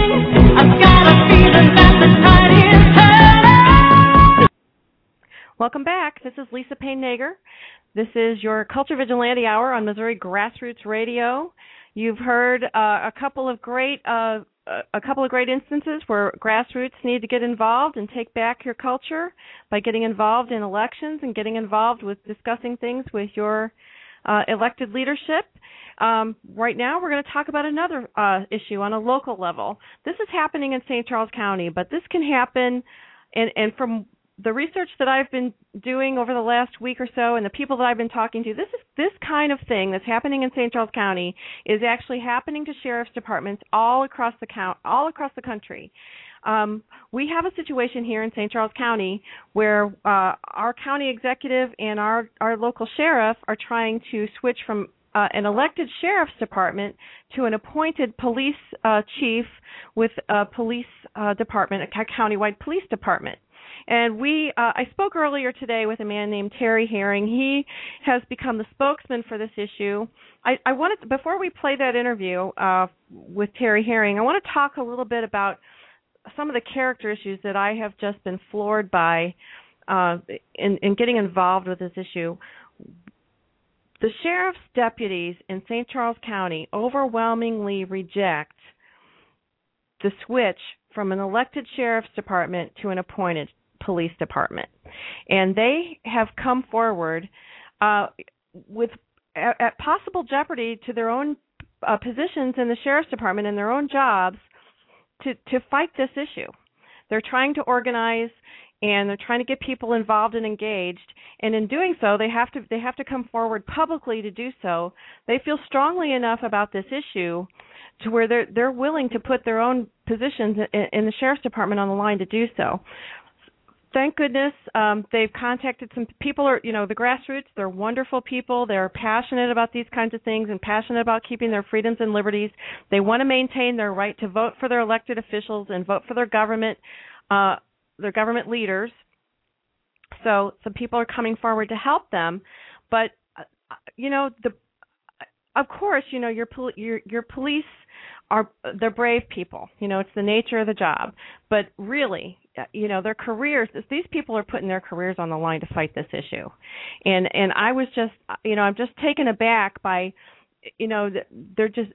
Welcome back. This is Lisa Payne-Nager. This is your Culture Vigilante Hour on Missouri Grassroots Radio. You've heard uh, a couple of great uh, a couple of great instances where grassroots need to get involved and take back your culture by getting involved in elections and getting involved with discussing things with your uh, elected leadership. Um, right now, we're going to talk about another uh, issue on a local level. This is happening in Saint Charles County, but this can happen, and, and from the research that I've been doing over the last week or so, and the people that I've been talking to, this is this kind of thing that's happening in Saint Charles County is actually happening to sheriff's departments all across the count, all across the country. Um, we have a situation here in Saint Charles County where uh, our county executive and our, our local sheriff are trying to switch from uh, an elected sheriff's department to an appointed police uh, chief with a police uh, department, a countywide police department. And we, uh, I spoke earlier today with a man named Terry Herring. He has become the spokesman for this issue. I, I wanted to, before we play that interview uh, with Terry Herring, I want to talk a little bit about some of the character issues that I have just been floored by uh, in, in getting involved with this issue. The sheriff's deputies in Saint Charles County overwhelmingly reject the switch from an elected sheriff's department to an appointed police department. And they have come forward uh, with at, at possible jeopardy to their own uh, positions in the sheriff's department and their own jobs to, to fight this issue. They're trying to organize and they're trying to get people involved and engaged, and in doing so, they have to they have to come forward publicly to do so. They feel strongly enough about this issue to where they're they're willing to put their own positions in, in the sheriff's department on the line to do so. Thank goodness um, they've contacted some people. Are you know the grassroots? They're wonderful people. They're passionate about these kinds of things and passionate about keeping their freedoms and liberties. They want to maintain their right to vote for their elected officials and vote for their government. Uh, their government leaders. So some people are coming forward to help them, but uh, you know the of course you know your pol- your your police are they're brave people. You know it's the nature of the job, but really you know their careers, these people are putting their careers on the line to fight this issue. And and I was just you know I'm just taken aback by you know they're just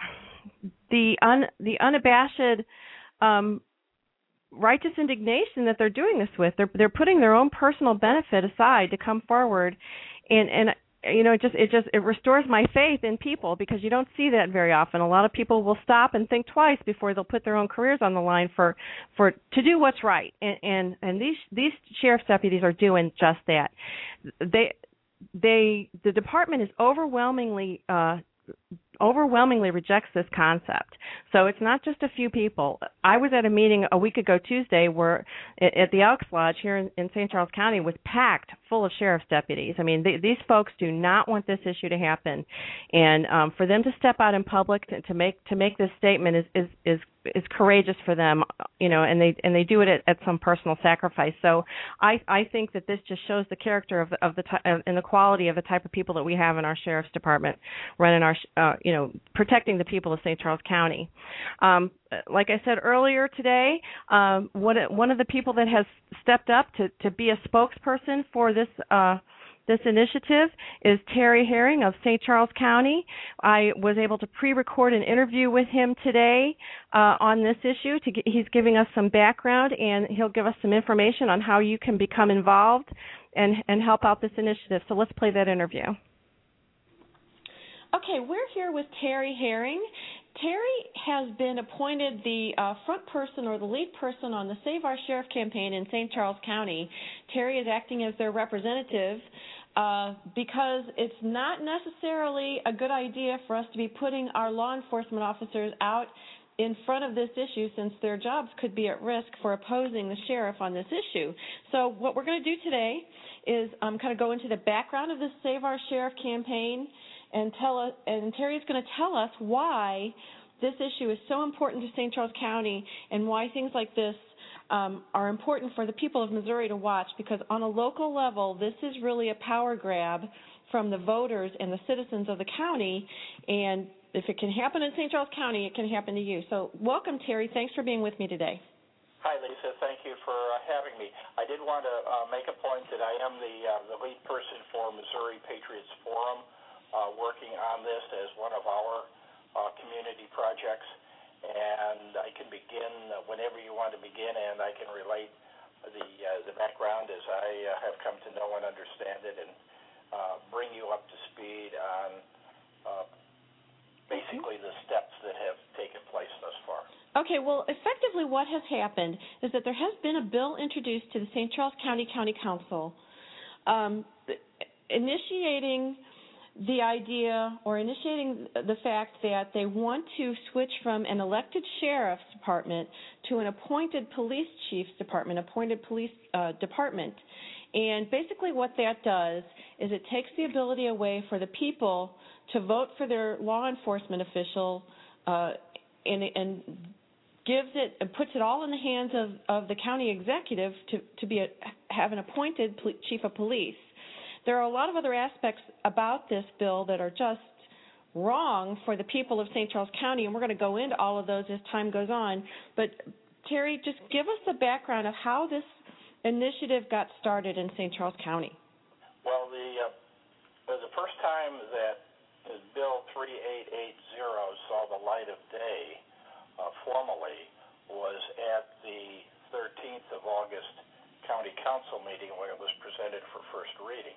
the un the unabashed um righteous indignation that they're doing this with. They're they're putting their own personal benefit aside to come forward, and and you know it just it just it restores my faith in people, because you don't see that very often. A lot of people will stop and think twice before they'll put their own careers on the line for for to do what's right. And and, and these these sheriff's deputies are doing just that. They they the department is overwhelmingly uh, overwhelmingly rejects this concept. So it's not just a few people. I was at a meeting a week ago Tuesday where at the Elks Lodge here in, in Saint Charles County was packed full of sheriff's deputies. I mean, they, these folks do not want this issue to happen, and um, for them to step out in public to, to make to make this statement is is is is courageous for them, you know, and they and they do it at, at some personal sacrifice. So I I think that this just shows the character of the, of the ty- and the quality of the type of people that we have in our sheriff's department, running our uh, you know protecting the people of Saint Charles County. Um, like I said earlier today, um, one one of the people that has stepped up to to be a spokesperson for this uh, this initiative is Terry Herring of Saint Charles County. I was able to pre-record an interview with him today uh, on this issue. To get, he's giving us some background, and he'll give us some information on how you can become involved and, and help out this initiative. So let's play that interview. Okay, we're here with Terry Herring. Terry has been appointed the uh, front person or the lead person on the Save Our Sheriff campaign in Saint Charles County. Terry is acting as their representative uh, because it's not necessarily a good idea for us to be putting our law enforcement officers out in front of this issue, since their jobs could be at risk for opposing the sheriff on this issue. So what we're going to do today is um, kind of go into the background of the Save Our Sheriff campaign, and tell us, and Terry's going to tell us why this issue is so important to Saint Charles County and why things like this um, are important for the people of Missouri to watch, because on a local level, this is really a power grab from the voters and the citizens of the county, and if it can happen in Saint Charles County, it can happen to you. So welcome, Terry. Thanks for being with me today. Hi, Lisa. Thank you for uh, having me. I did want to uh, make a point that I am the, uh, the lead person for Missouri Patriots Forum, Uh, working on this as one of our uh, community projects, and I can begin uh, whenever you want to begin, and I can relate the uh, the background as I uh, have come to know and understand it, and uh, bring you up to speed on uh, basically the steps that have taken place thus far. Okay, well, effectively what has happened is that there has been a bill introduced to the Saint Charles County County Council um, initiating the idea or initiating the fact that they want to switch from an elected sheriff's department to an appointed police chief's department, appointed police uh, department. And basically what that does is it takes the ability away for the people to vote for their law enforcement official uh, and, and gives it and puts it all in the hands of, of the county executive to, to be a, have an appointed pol- chief of police. There are a lot of other aspects about this bill that are just wrong for the people of Saint Charles County, and we're going to go into all of those as time goes on. But, Terry, just give us the background of how this initiative got started in Saint Charles County. Well, the, uh, the first time that Bill thirty-eight eighty saw the light of day uh, formally was at the thirteenth of August County Council meeting when it was presented for first reading.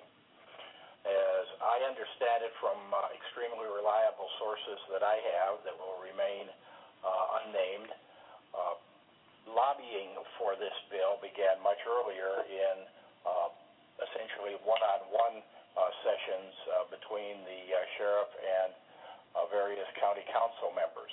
As I understand it from uh, extremely reliable sources that I have that will remain uh, unnamed, uh, lobbying for this bill began much earlier in uh, essentially one-on-one uh, sessions uh, between the uh, sheriff and uh, various county council members.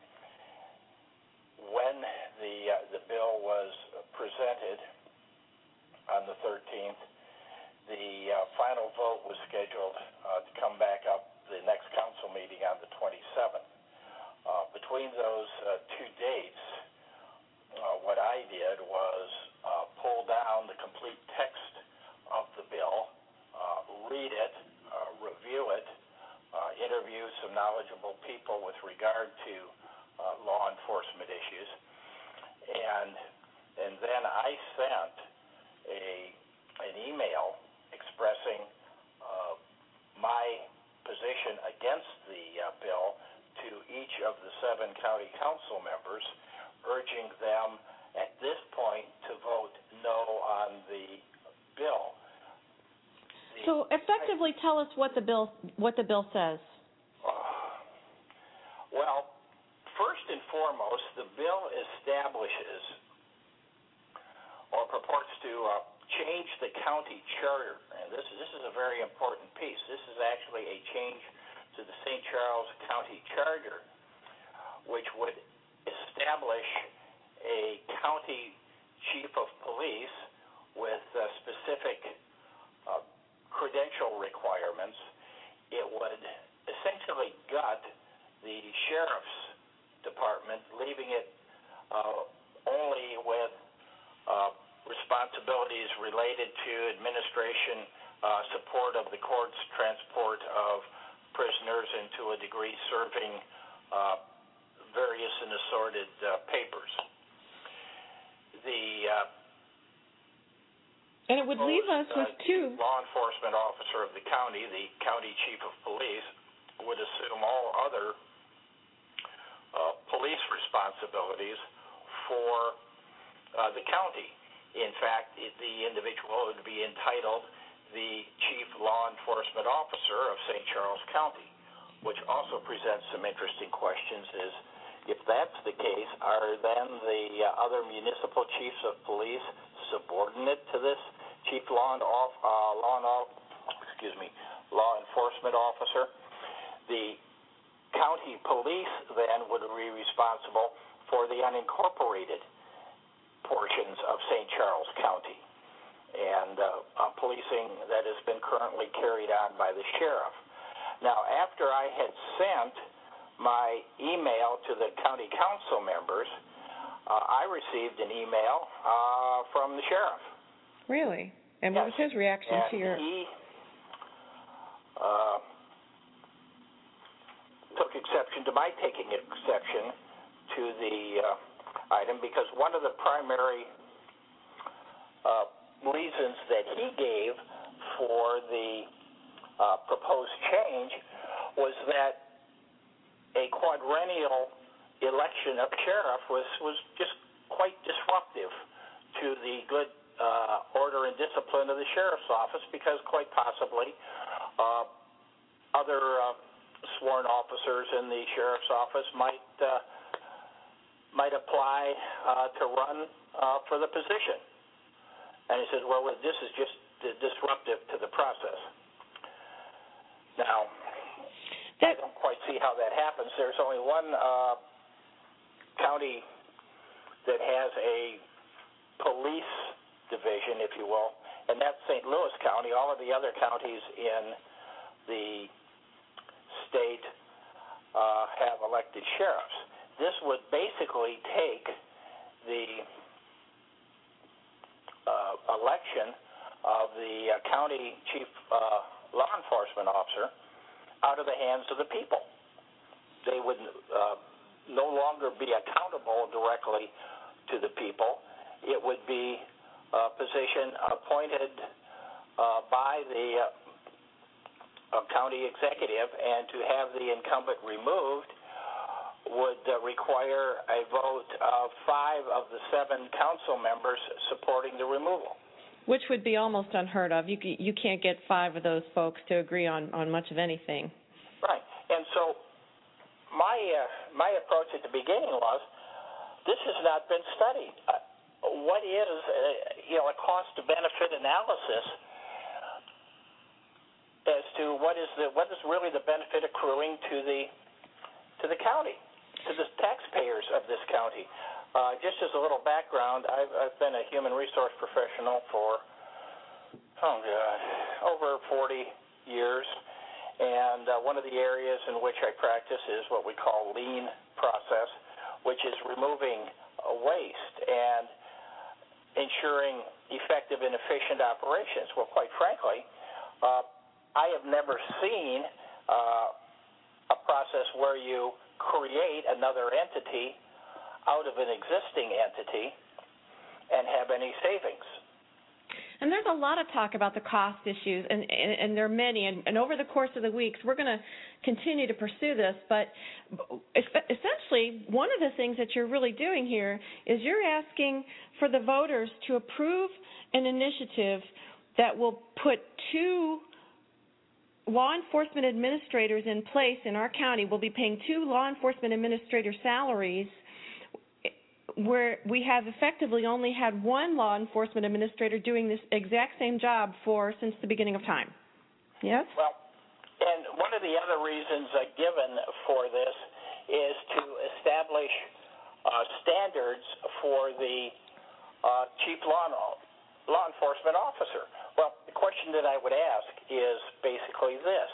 When the, uh, the bill was presented on the thirteenth, the uh, final vote was scheduled uh, to come back up the next council meeting on the twenty-seventh. Uh, between those uh, two dates, uh, what I did was uh, pull down the complete text of the bill, uh, read it, uh, review it, uh, interview some knowledgeable people with regard to uh, law enforcement issues, and and then I sent a an email expressing uh, my position against the uh, bill to each of the seven county council members, urging them at this point to vote no on the bill. The, so effectively, I, tell us what the bill what the bill says. Uh, well, first and foremost, the bill establishes or purports to uh, change the county charter, and this is, this is a very important piece. This is actually a change to the Saint Charles County Charter, which would establish a county chief of police with uh, specific uh, credential requirements. It would essentially gut the sheriff's department, leaving it uh, only with uh, responsibilities related to administration, uh, support of the courts, transport of prisoners, and to a degree serving uh, various and assorted uh, papers. The uh, And it would leave us uh, with two. Law enforcement officer of the county, the county chief of police, would assume all other uh, police responsibilities for uh, the county. In fact, it, the individual would be entitled the chief law enforcement officer of Saint Charles County, which also presents some interesting questions. Is if that's the case, are then the uh, other municipal chiefs of police subordinate to this chief law and off, uh, law and off, excuse me, law enforcement officer? The county police then would be responsible for the unincorporated portions of Saint Charles County and uh, uh, policing that has been currently carried on by the sheriff. Now, after I had sent my email to the county council members, uh, I received an email uh, from the sheriff. Really? And what yes. was his reaction and to your... he uh, took exception to my taking exception to the uh, item, because one of the primary uh, reasons that he gave for the uh, proposed change was that a quadrennial election of sheriff was, was just quite disruptive to the good uh, order and discipline of the sheriff's office, because quite possibly uh, other uh, sworn officers in the sheriff's office might uh, might apply uh, to run uh, for the position. And he says, well, this is just disruptive to the process. Now, that, I don't quite see how that happens. There's only one uh, county that has a police division, if you will, and that's Saint Louis County. All of the other counties in the state uh, have elected sheriffs. This would basically take the uh, election of the uh, county chief uh, law enforcement officer out of the hands of the people. They would uh, no longer be accountable directly to the people. It would be a position appointed uh, by the uh, county executive, and to have the incumbent removed would uh, require a vote of five of the seven council members supporting the removal. Which would be almost unheard of. You you can't get five of those folks to agree on, on much of anything. Right. And so my uh, my approach at the beginning was, this has not been studied. Uh, what is uh, you know a cost-to-benefit analysis as to what is the what is really the benefit accruing to the to the county, to the taxpayers of this county? Uh, just as a little background, I've, I've been a human resource professional for, oh God, over forty years, and uh, one of the areas in which I practice is what we call lean process, which is removing uh, waste and ensuring effective and efficient operations. Well, quite frankly, uh, I have never seen uh, a process where you create another entity out of an existing entity and have any savings. And there's a lot of talk about the cost issues, and, and, and there are many, and, and over the course of the weeks, we're going to continue to pursue this, but essentially, one of the things that you're really doing here is you're asking for the voters to approve an initiative that will put two law enforcement administrators in place in our county. We'll be paying two law enforcement administrator salaries, where we have effectively only had one law enforcement administrator doing this exact same job for since the beginning of time. Yes? Well, and one of the other reasons uh, given for this is to establish uh, standards for the uh, chief law, law enforcement officer. Well, the question that I would ask is basically this.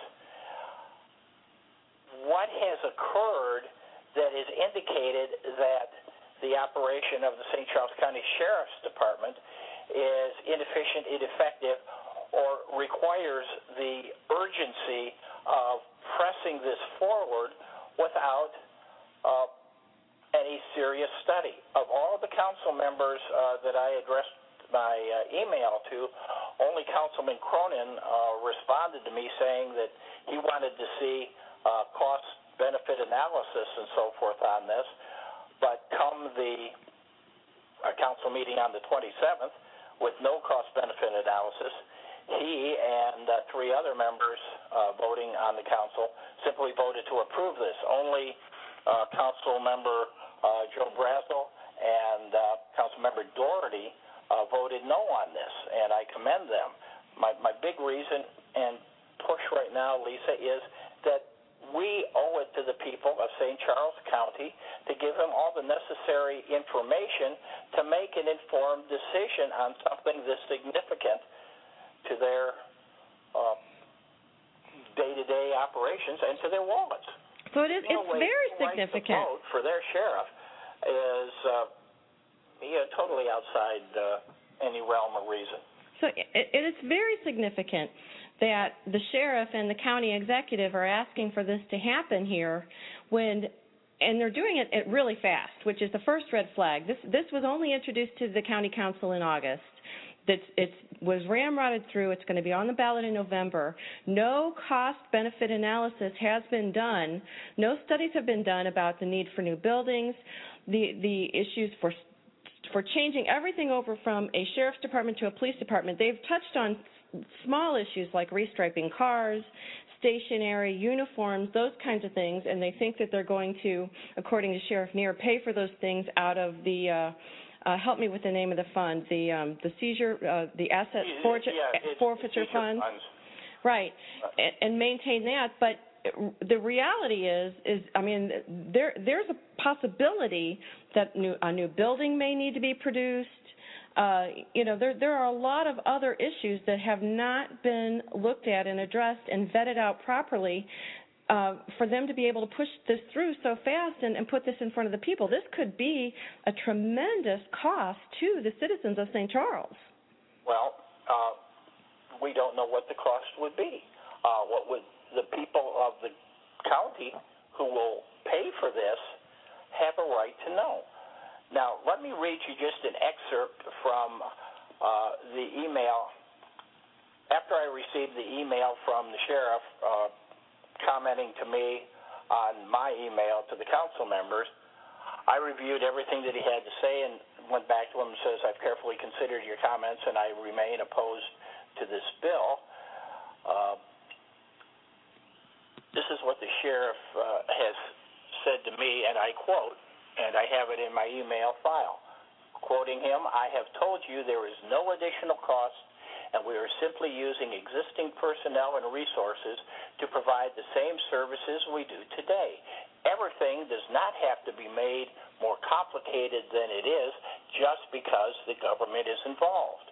What has occurred that has indicated that the operation of the Saint Charles County Sheriff's Department is inefficient, ineffective, or requires the urgency of pressing this forward without uh, any serious study? Of all of the council members uh, that I addressed my uh, email to, only Councilman Cronin uh, responded to me saying that he wanted to see uh, cost-benefit analysis and so forth on this. But come the uh, council meeting on the twenty-seventh, with no cost-benefit analysis, he and uh, three other members uh, voting on the council simply voted to approve this. Only uh, Council Member uh, Joe Brazel and uh, Council Member Doherty uh, voted no on this, and I commend them. My, my big reason and push right now, Lisa, is that we owe it to the people of Saint Charles County to give them all the necessary information to make an informed decision on something this significant to their uh, day-to-day operations and to their wallets. So it is, you know, it's very significant. Vote for their sheriff is uh, yeah, totally outside uh, any realm of reason. So it, it is very significant that the sheriff and the county executive are asking for this to happen here when, and they're doing it really fast, which is the first red flag. This this was only introduced to the county council in August. That's it was ramrodded through. It's going to be on the ballot in November. No cost-benefit analysis has been done. No studies have been done about the need for new buildings, the the issues for for changing everything over from a sheriff's department to a police department. They've touched on small issues like restriping cars, stationery, uniforms, those kinds of things, and they think that they're going to, according to Sheriff Neer, pay for those things out of the uh, Uh, help me with the name of the fund, the um, the seizure, uh, the asset forfeiture, yeah, forfeiture fund, right, and, and maintain that. But the reality is, is I mean, there there's a possibility that new, a new building may need to be produced. Uh, you know, there there are a lot of other issues that have not been looked at and addressed and vetted out properly. Uh, for them to be able to push this through so fast and, and put this in front of the people. This could be a tremendous cost to the citizens of Saint Charles. Well, uh, we don't know what the cost would be. Uh, what would the people of the county who will pay for this have a right to know? Now, let me read you just an excerpt from uh, the email. After I received the email from the sheriff uh, commenting to me on my email to the council members, I reviewed everything that he had to say and went back to him and says, I've carefully considered your comments and I remain opposed to this bill. Uh, this is what the sheriff uh, has said to me, and I quote, and I have it in my email file. Quoting him, I have told you there is no additional cost and we are simply using existing personnel and resources to provide the same services we do today. Everything does not have to be made more complicated than it is just because the government is involved.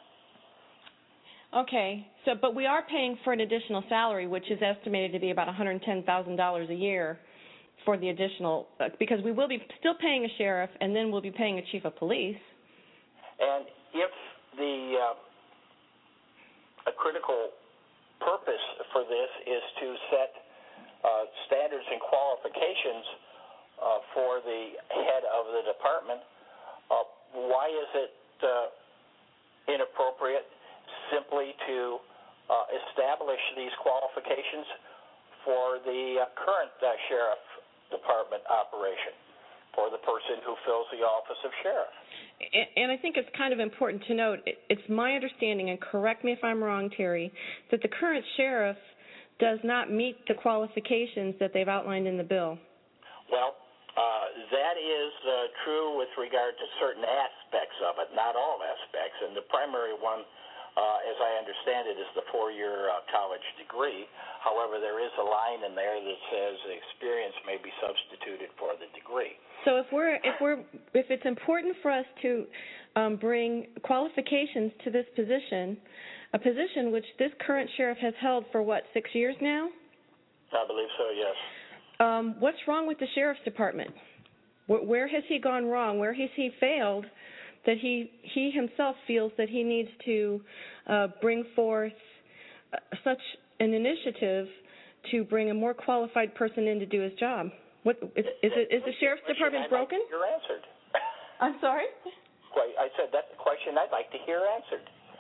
Okay, so but we are paying for an additional salary, which is estimated to be about one hundred ten thousand dollars a year for the additional, uh, because we will be still paying a sheriff and then we'll be paying a chief of police. And if the uh, a critical purpose for this is to set uh, standards and qualifications uh, for the head of the department, uh, why is it uh, inappropriate simply to uh, establish these qualifications for the uh, current uh, sheriff department operation, for the person who fills the office of sheriff? And I think it's kind of important to note, it's my understanding, and correct me if I'm wrong, Terry, that the current sheriff does not meet the qualifications that they've outlined in the bill. Well, uh, that is uh, true with regard to certain aspects of it, not all aspects. And the primary one, uh, as I understand it, is the four-year uh, college degree. However, there is a line in there that says experience may be substituted for the degree. So if we're if we're if it's important for us to um, bring qualifications to this position, a position which this current sheriff has held for what, six years now? I believe so, yes. Um, what's wrong with the sheriff's department? Where, where has he gone wrong? Where has he failed that he he himself feels that he needs to uh, bring forth uh, such an initiative to bring a more qualified person in to do his job? What is, is it? Is the sheriff's department broken? You're answered. I'm sorry? I said that's the question I'd like to hear answered.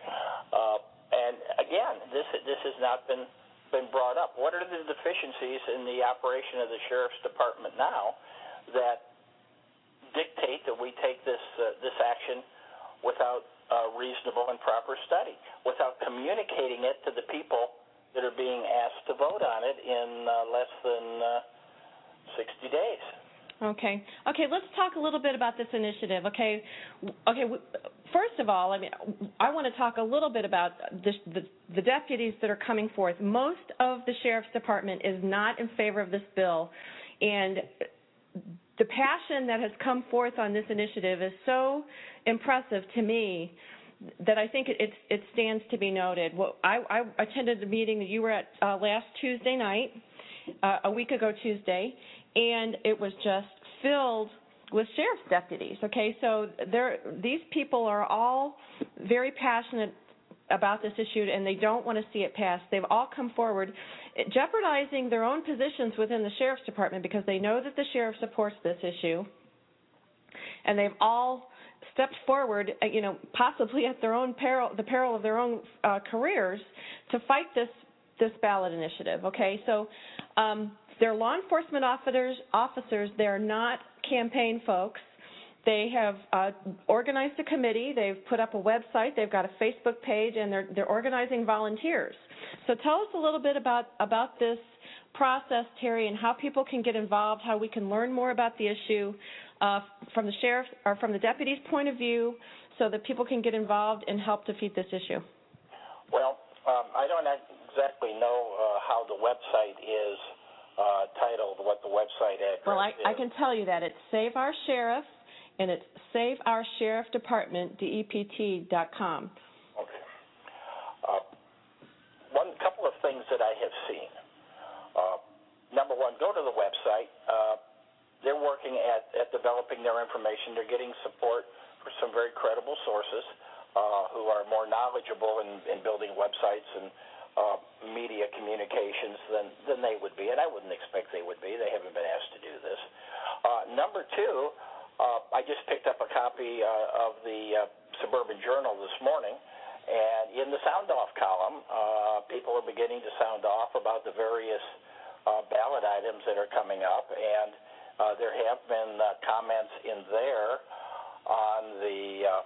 Uh, and again, this this has not been been brought up. What are the deficiencies in the operation of the sheriff's department now that dictate that we take this uh, this action without uh, reasonable and proper study, without communicating it to the people that are being asked to vote on it in uh, less than uh, sixty days? Okay. Okay, let's talk a little bit about this initiative. Okay. Okay, first of all, I mean, I want to talk a little bit about the, the, the deputies that are coming forth. Most of the sheriff's department is not in favor of this bill, and the passion that has come forth on this initiative is so impressive to me that I think it, it, it stands to be noted. Well, I, I attended the meeting that you were at uh, last Tuesday night, uh, a week ago Tuesday, and it was just filled with sheriff's deputies. Okay, so there, these people are all very passionate about this issue, and they don't want to see it passed. They've all come forward, jeopardizing their own positions within the sheriff's department because they know that the sheriff supports this issue, and they've all stepped forward, you know, possibly at their own peril, the peril of their own uh, careers, to fight this this ballot initiative. Okay, so um, they're law enforcement officers. Officers. They're not campaign folks. They have uh, organized a committee. They've put up a website. They've got a Facebook page, and they're they're organizing volunteers. So tell us a little bit about about this process, Terry, and how people can get involved, how we can learn more about the issue uh, from the sheriff or from the deputy's point of view, so that people can get involved and help defeat this issue. Well, um, I don't exactly know uh, how the website is uh, titled, what the website address well, I, is. I can tell you that it's Save Our Sheriff, and it's Save Our Sheriff Department, D E P T dot com. Okay. Uh, one couple of things that I have seen. Uh, number one, go to the website. Uh, they're working at, at developing their information. They're getting support for some very credible sources uh, who are more knowledgeable in, in building websites and uh, media communications than, than they would be, and I wouldn't expect they would be. They haven't been asked to do this. Uh, number two, uh, I just picked up a copy uh, of the uh, Suburban Journal this morning, and in the sound-off column, uh, people are beginning to sound off about the various uh, ballot items that are coming up, and uh, there have been uh, comments in there on the uh,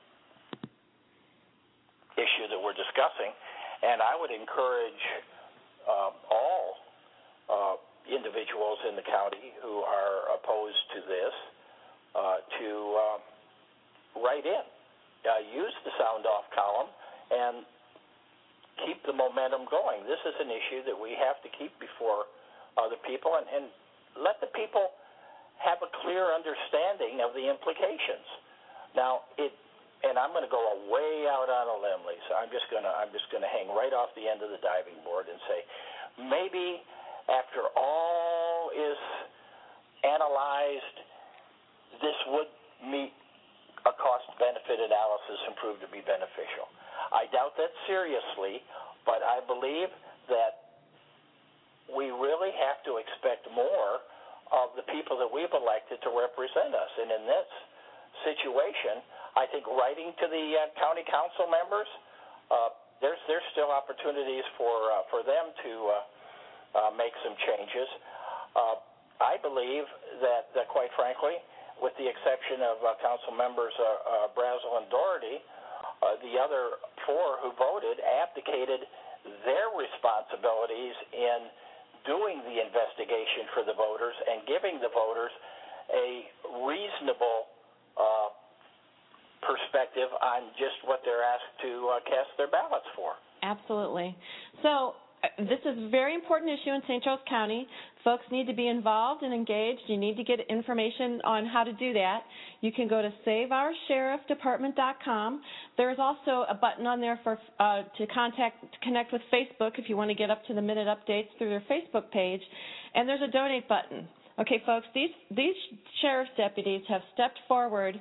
issue that we're discussing, and I would encourage uh, all uh, individuals in the county who are opposed to this uh, to uh, write in. Uh, use the sound-off column and keep the momentum going. This is an issue that we have to keep before other people, and, and let the people have a clear understanding of the implications. Now, it, and I'm going to go way out on a limb, Lisa. I'm just going to I'm just going to hang right off the end of the diving board and say, maybe after all is analyzed, this would meet a cost-benefit analysis and prove to be beneficial. I doubt that seriously, but I believe that we really have to expect more of the people that we've elected to represent us. And in this situation, I think writing to the uh, county council members, uh, there's there's still opportunities for uh, for them to uh, uh, make some changes. Uh, I believe that, that, quite frankly, with the exception of uh, council members uh, uh, Brazel and Doherty, uh, the other four who voted abdicated their responsibilities in doing the investigation for the voters and giving the voters a reasonable uh, perspective on just what they're asked to uh, cast their ballots for. Absolutely. So this is a very important issue in Saint Charles County. Folks need to be involved and engaged. You need to get information on how to do that. You can go to Save Our Sheriff Department dot com. There's also a button on there for uh, to contact, to connect with Facebook if you want to get up-to-the-minute updates through their Facebook page. And there's a donate button. Okay, folks, these, these sheriff's deputies have stepped forward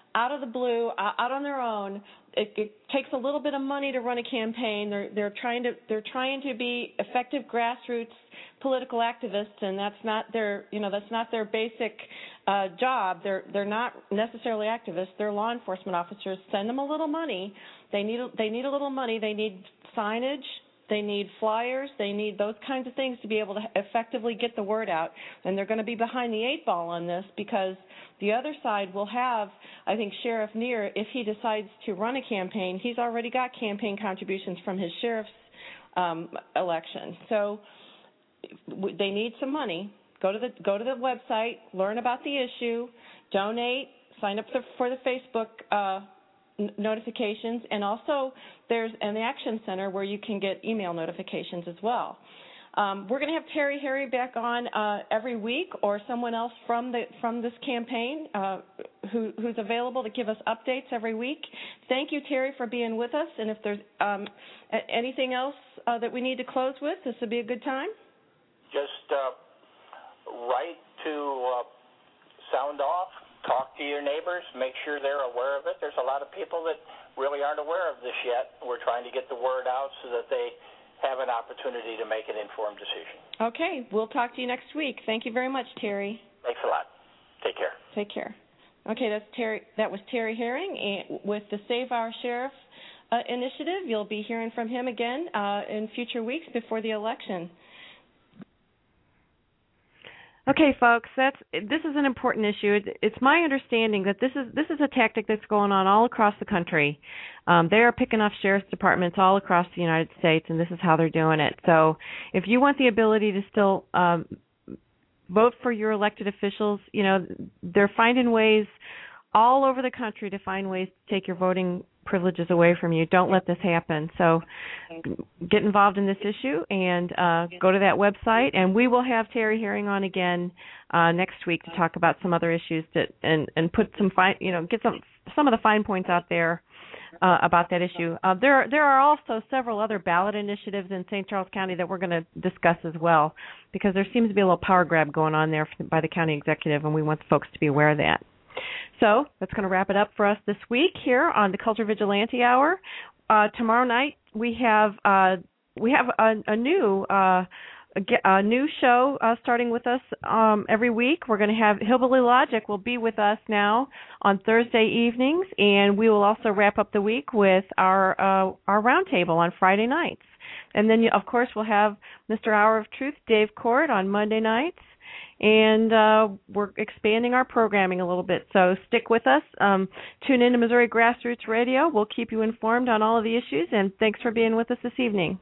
out of the blue, out on their own. It, it takes a little bit of money to run a campaign. They're they're trying to they're trying to be effective grassroots political activists, and that's not their you know that's not their basic uh, job. They're they're not necessarily activists. They're law enforcement officers. Send them a little money. They need they need a little money. They need signage. They need flyers. They need those kinds of things to be able to effectively get the word out. And they're going to be behind the eight ball on this because the other side will have, I think, Sheriff Neer, if he decides to run a campaign, he's already got campaign contributions from his sheriff's um, election. So they need some money. Go to the go to the website, learn about the issue, donate, sign up for the Facebook uh notifications, and also there's an action center where you can get email notifications as well. Um, we're going to have Terry Harry back on uh, every week, or someone else from the from this campaign uh, who, who's available to give us updates every week. Thank you, Terry, for being with us. And if there's um, anything else uh, that we need to close with, this would be a good time. Just uh, write to uh, Sound Off. Talk to your neighbors. Make sure they're aware of it. There's a lot of people that really aren't aware of this yet. We're trying to get the word out so that they have an opportunity to make an informed decision. Okay. We'll talk to you next week. Thank you very much, Terry. Thanks a lot. Take care. Take care. Okay, that's Terry. That was Terry Herring with the Save Our Sheriff uh, initiative. You'll be hearing from him again uh, in future weeks before the election. Okay, folks, that's this is an important issue. It, it's my understanding that this is this is a tactic that's going on all across the country. Um, they are picking off sheriff's departments all across the United States, and this is how they're doing it. So, if you want the ability to still um, vote for your elected officials, you know they're finding ways all over the country to find ways to take your voting privileges away from you. Don't let this happen. So get involved in this issue and uh, go to that website, and we will have Terry Herring on again uh, next week to talk about some other issues that and and put some fine, you know, get some some of the fine points out there uh, about that issue. Uh, there there are also several other ballot initiatives in Saint Charles County that we're going to discuss as well, because there seems to be a little power grab going on there by the county executive, and we want folks to be aware of that. So that's going to wrap it up for us this week here on the Culture Vigilante Hour. Uh, tomorrow night we have uh, we have a, a new uh, a, a new show uh, starting with us um, every week. We're going to have Hillbilly Logic will be with us now on Thursday evenings, and we will also wrap up the week with our uh, our roundtable on Friday nights. And then, of course, we'll have Mister Hour of Truth, Dave Court, on Monday nights. And uh, we're expanding our programming a little bit, so stick with us. Um, tune in to Missouri Grassroots Radio. We'll keep you informed on all of the issues, and thanks for being with us this evening.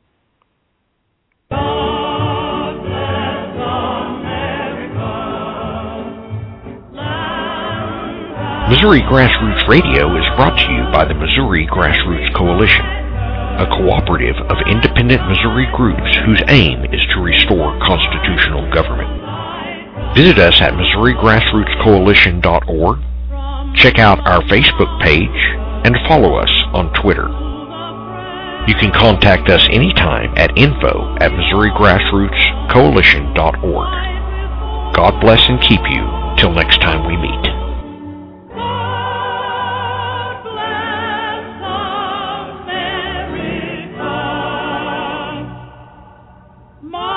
God bless America. Missouri Grassroots Radio is brought to you by the Missouri Grassroots Coalition, a cooperative of independent Missouri groups whose aim is to restore constitutional government. Visit us at Missouri Grassroots Coalition dot org, check out our Facebook page, and follow us on Twitter. You can contact us anytime at info at Missouri Grassroots Coalition dot org. God bless and keep you till next time we meet. My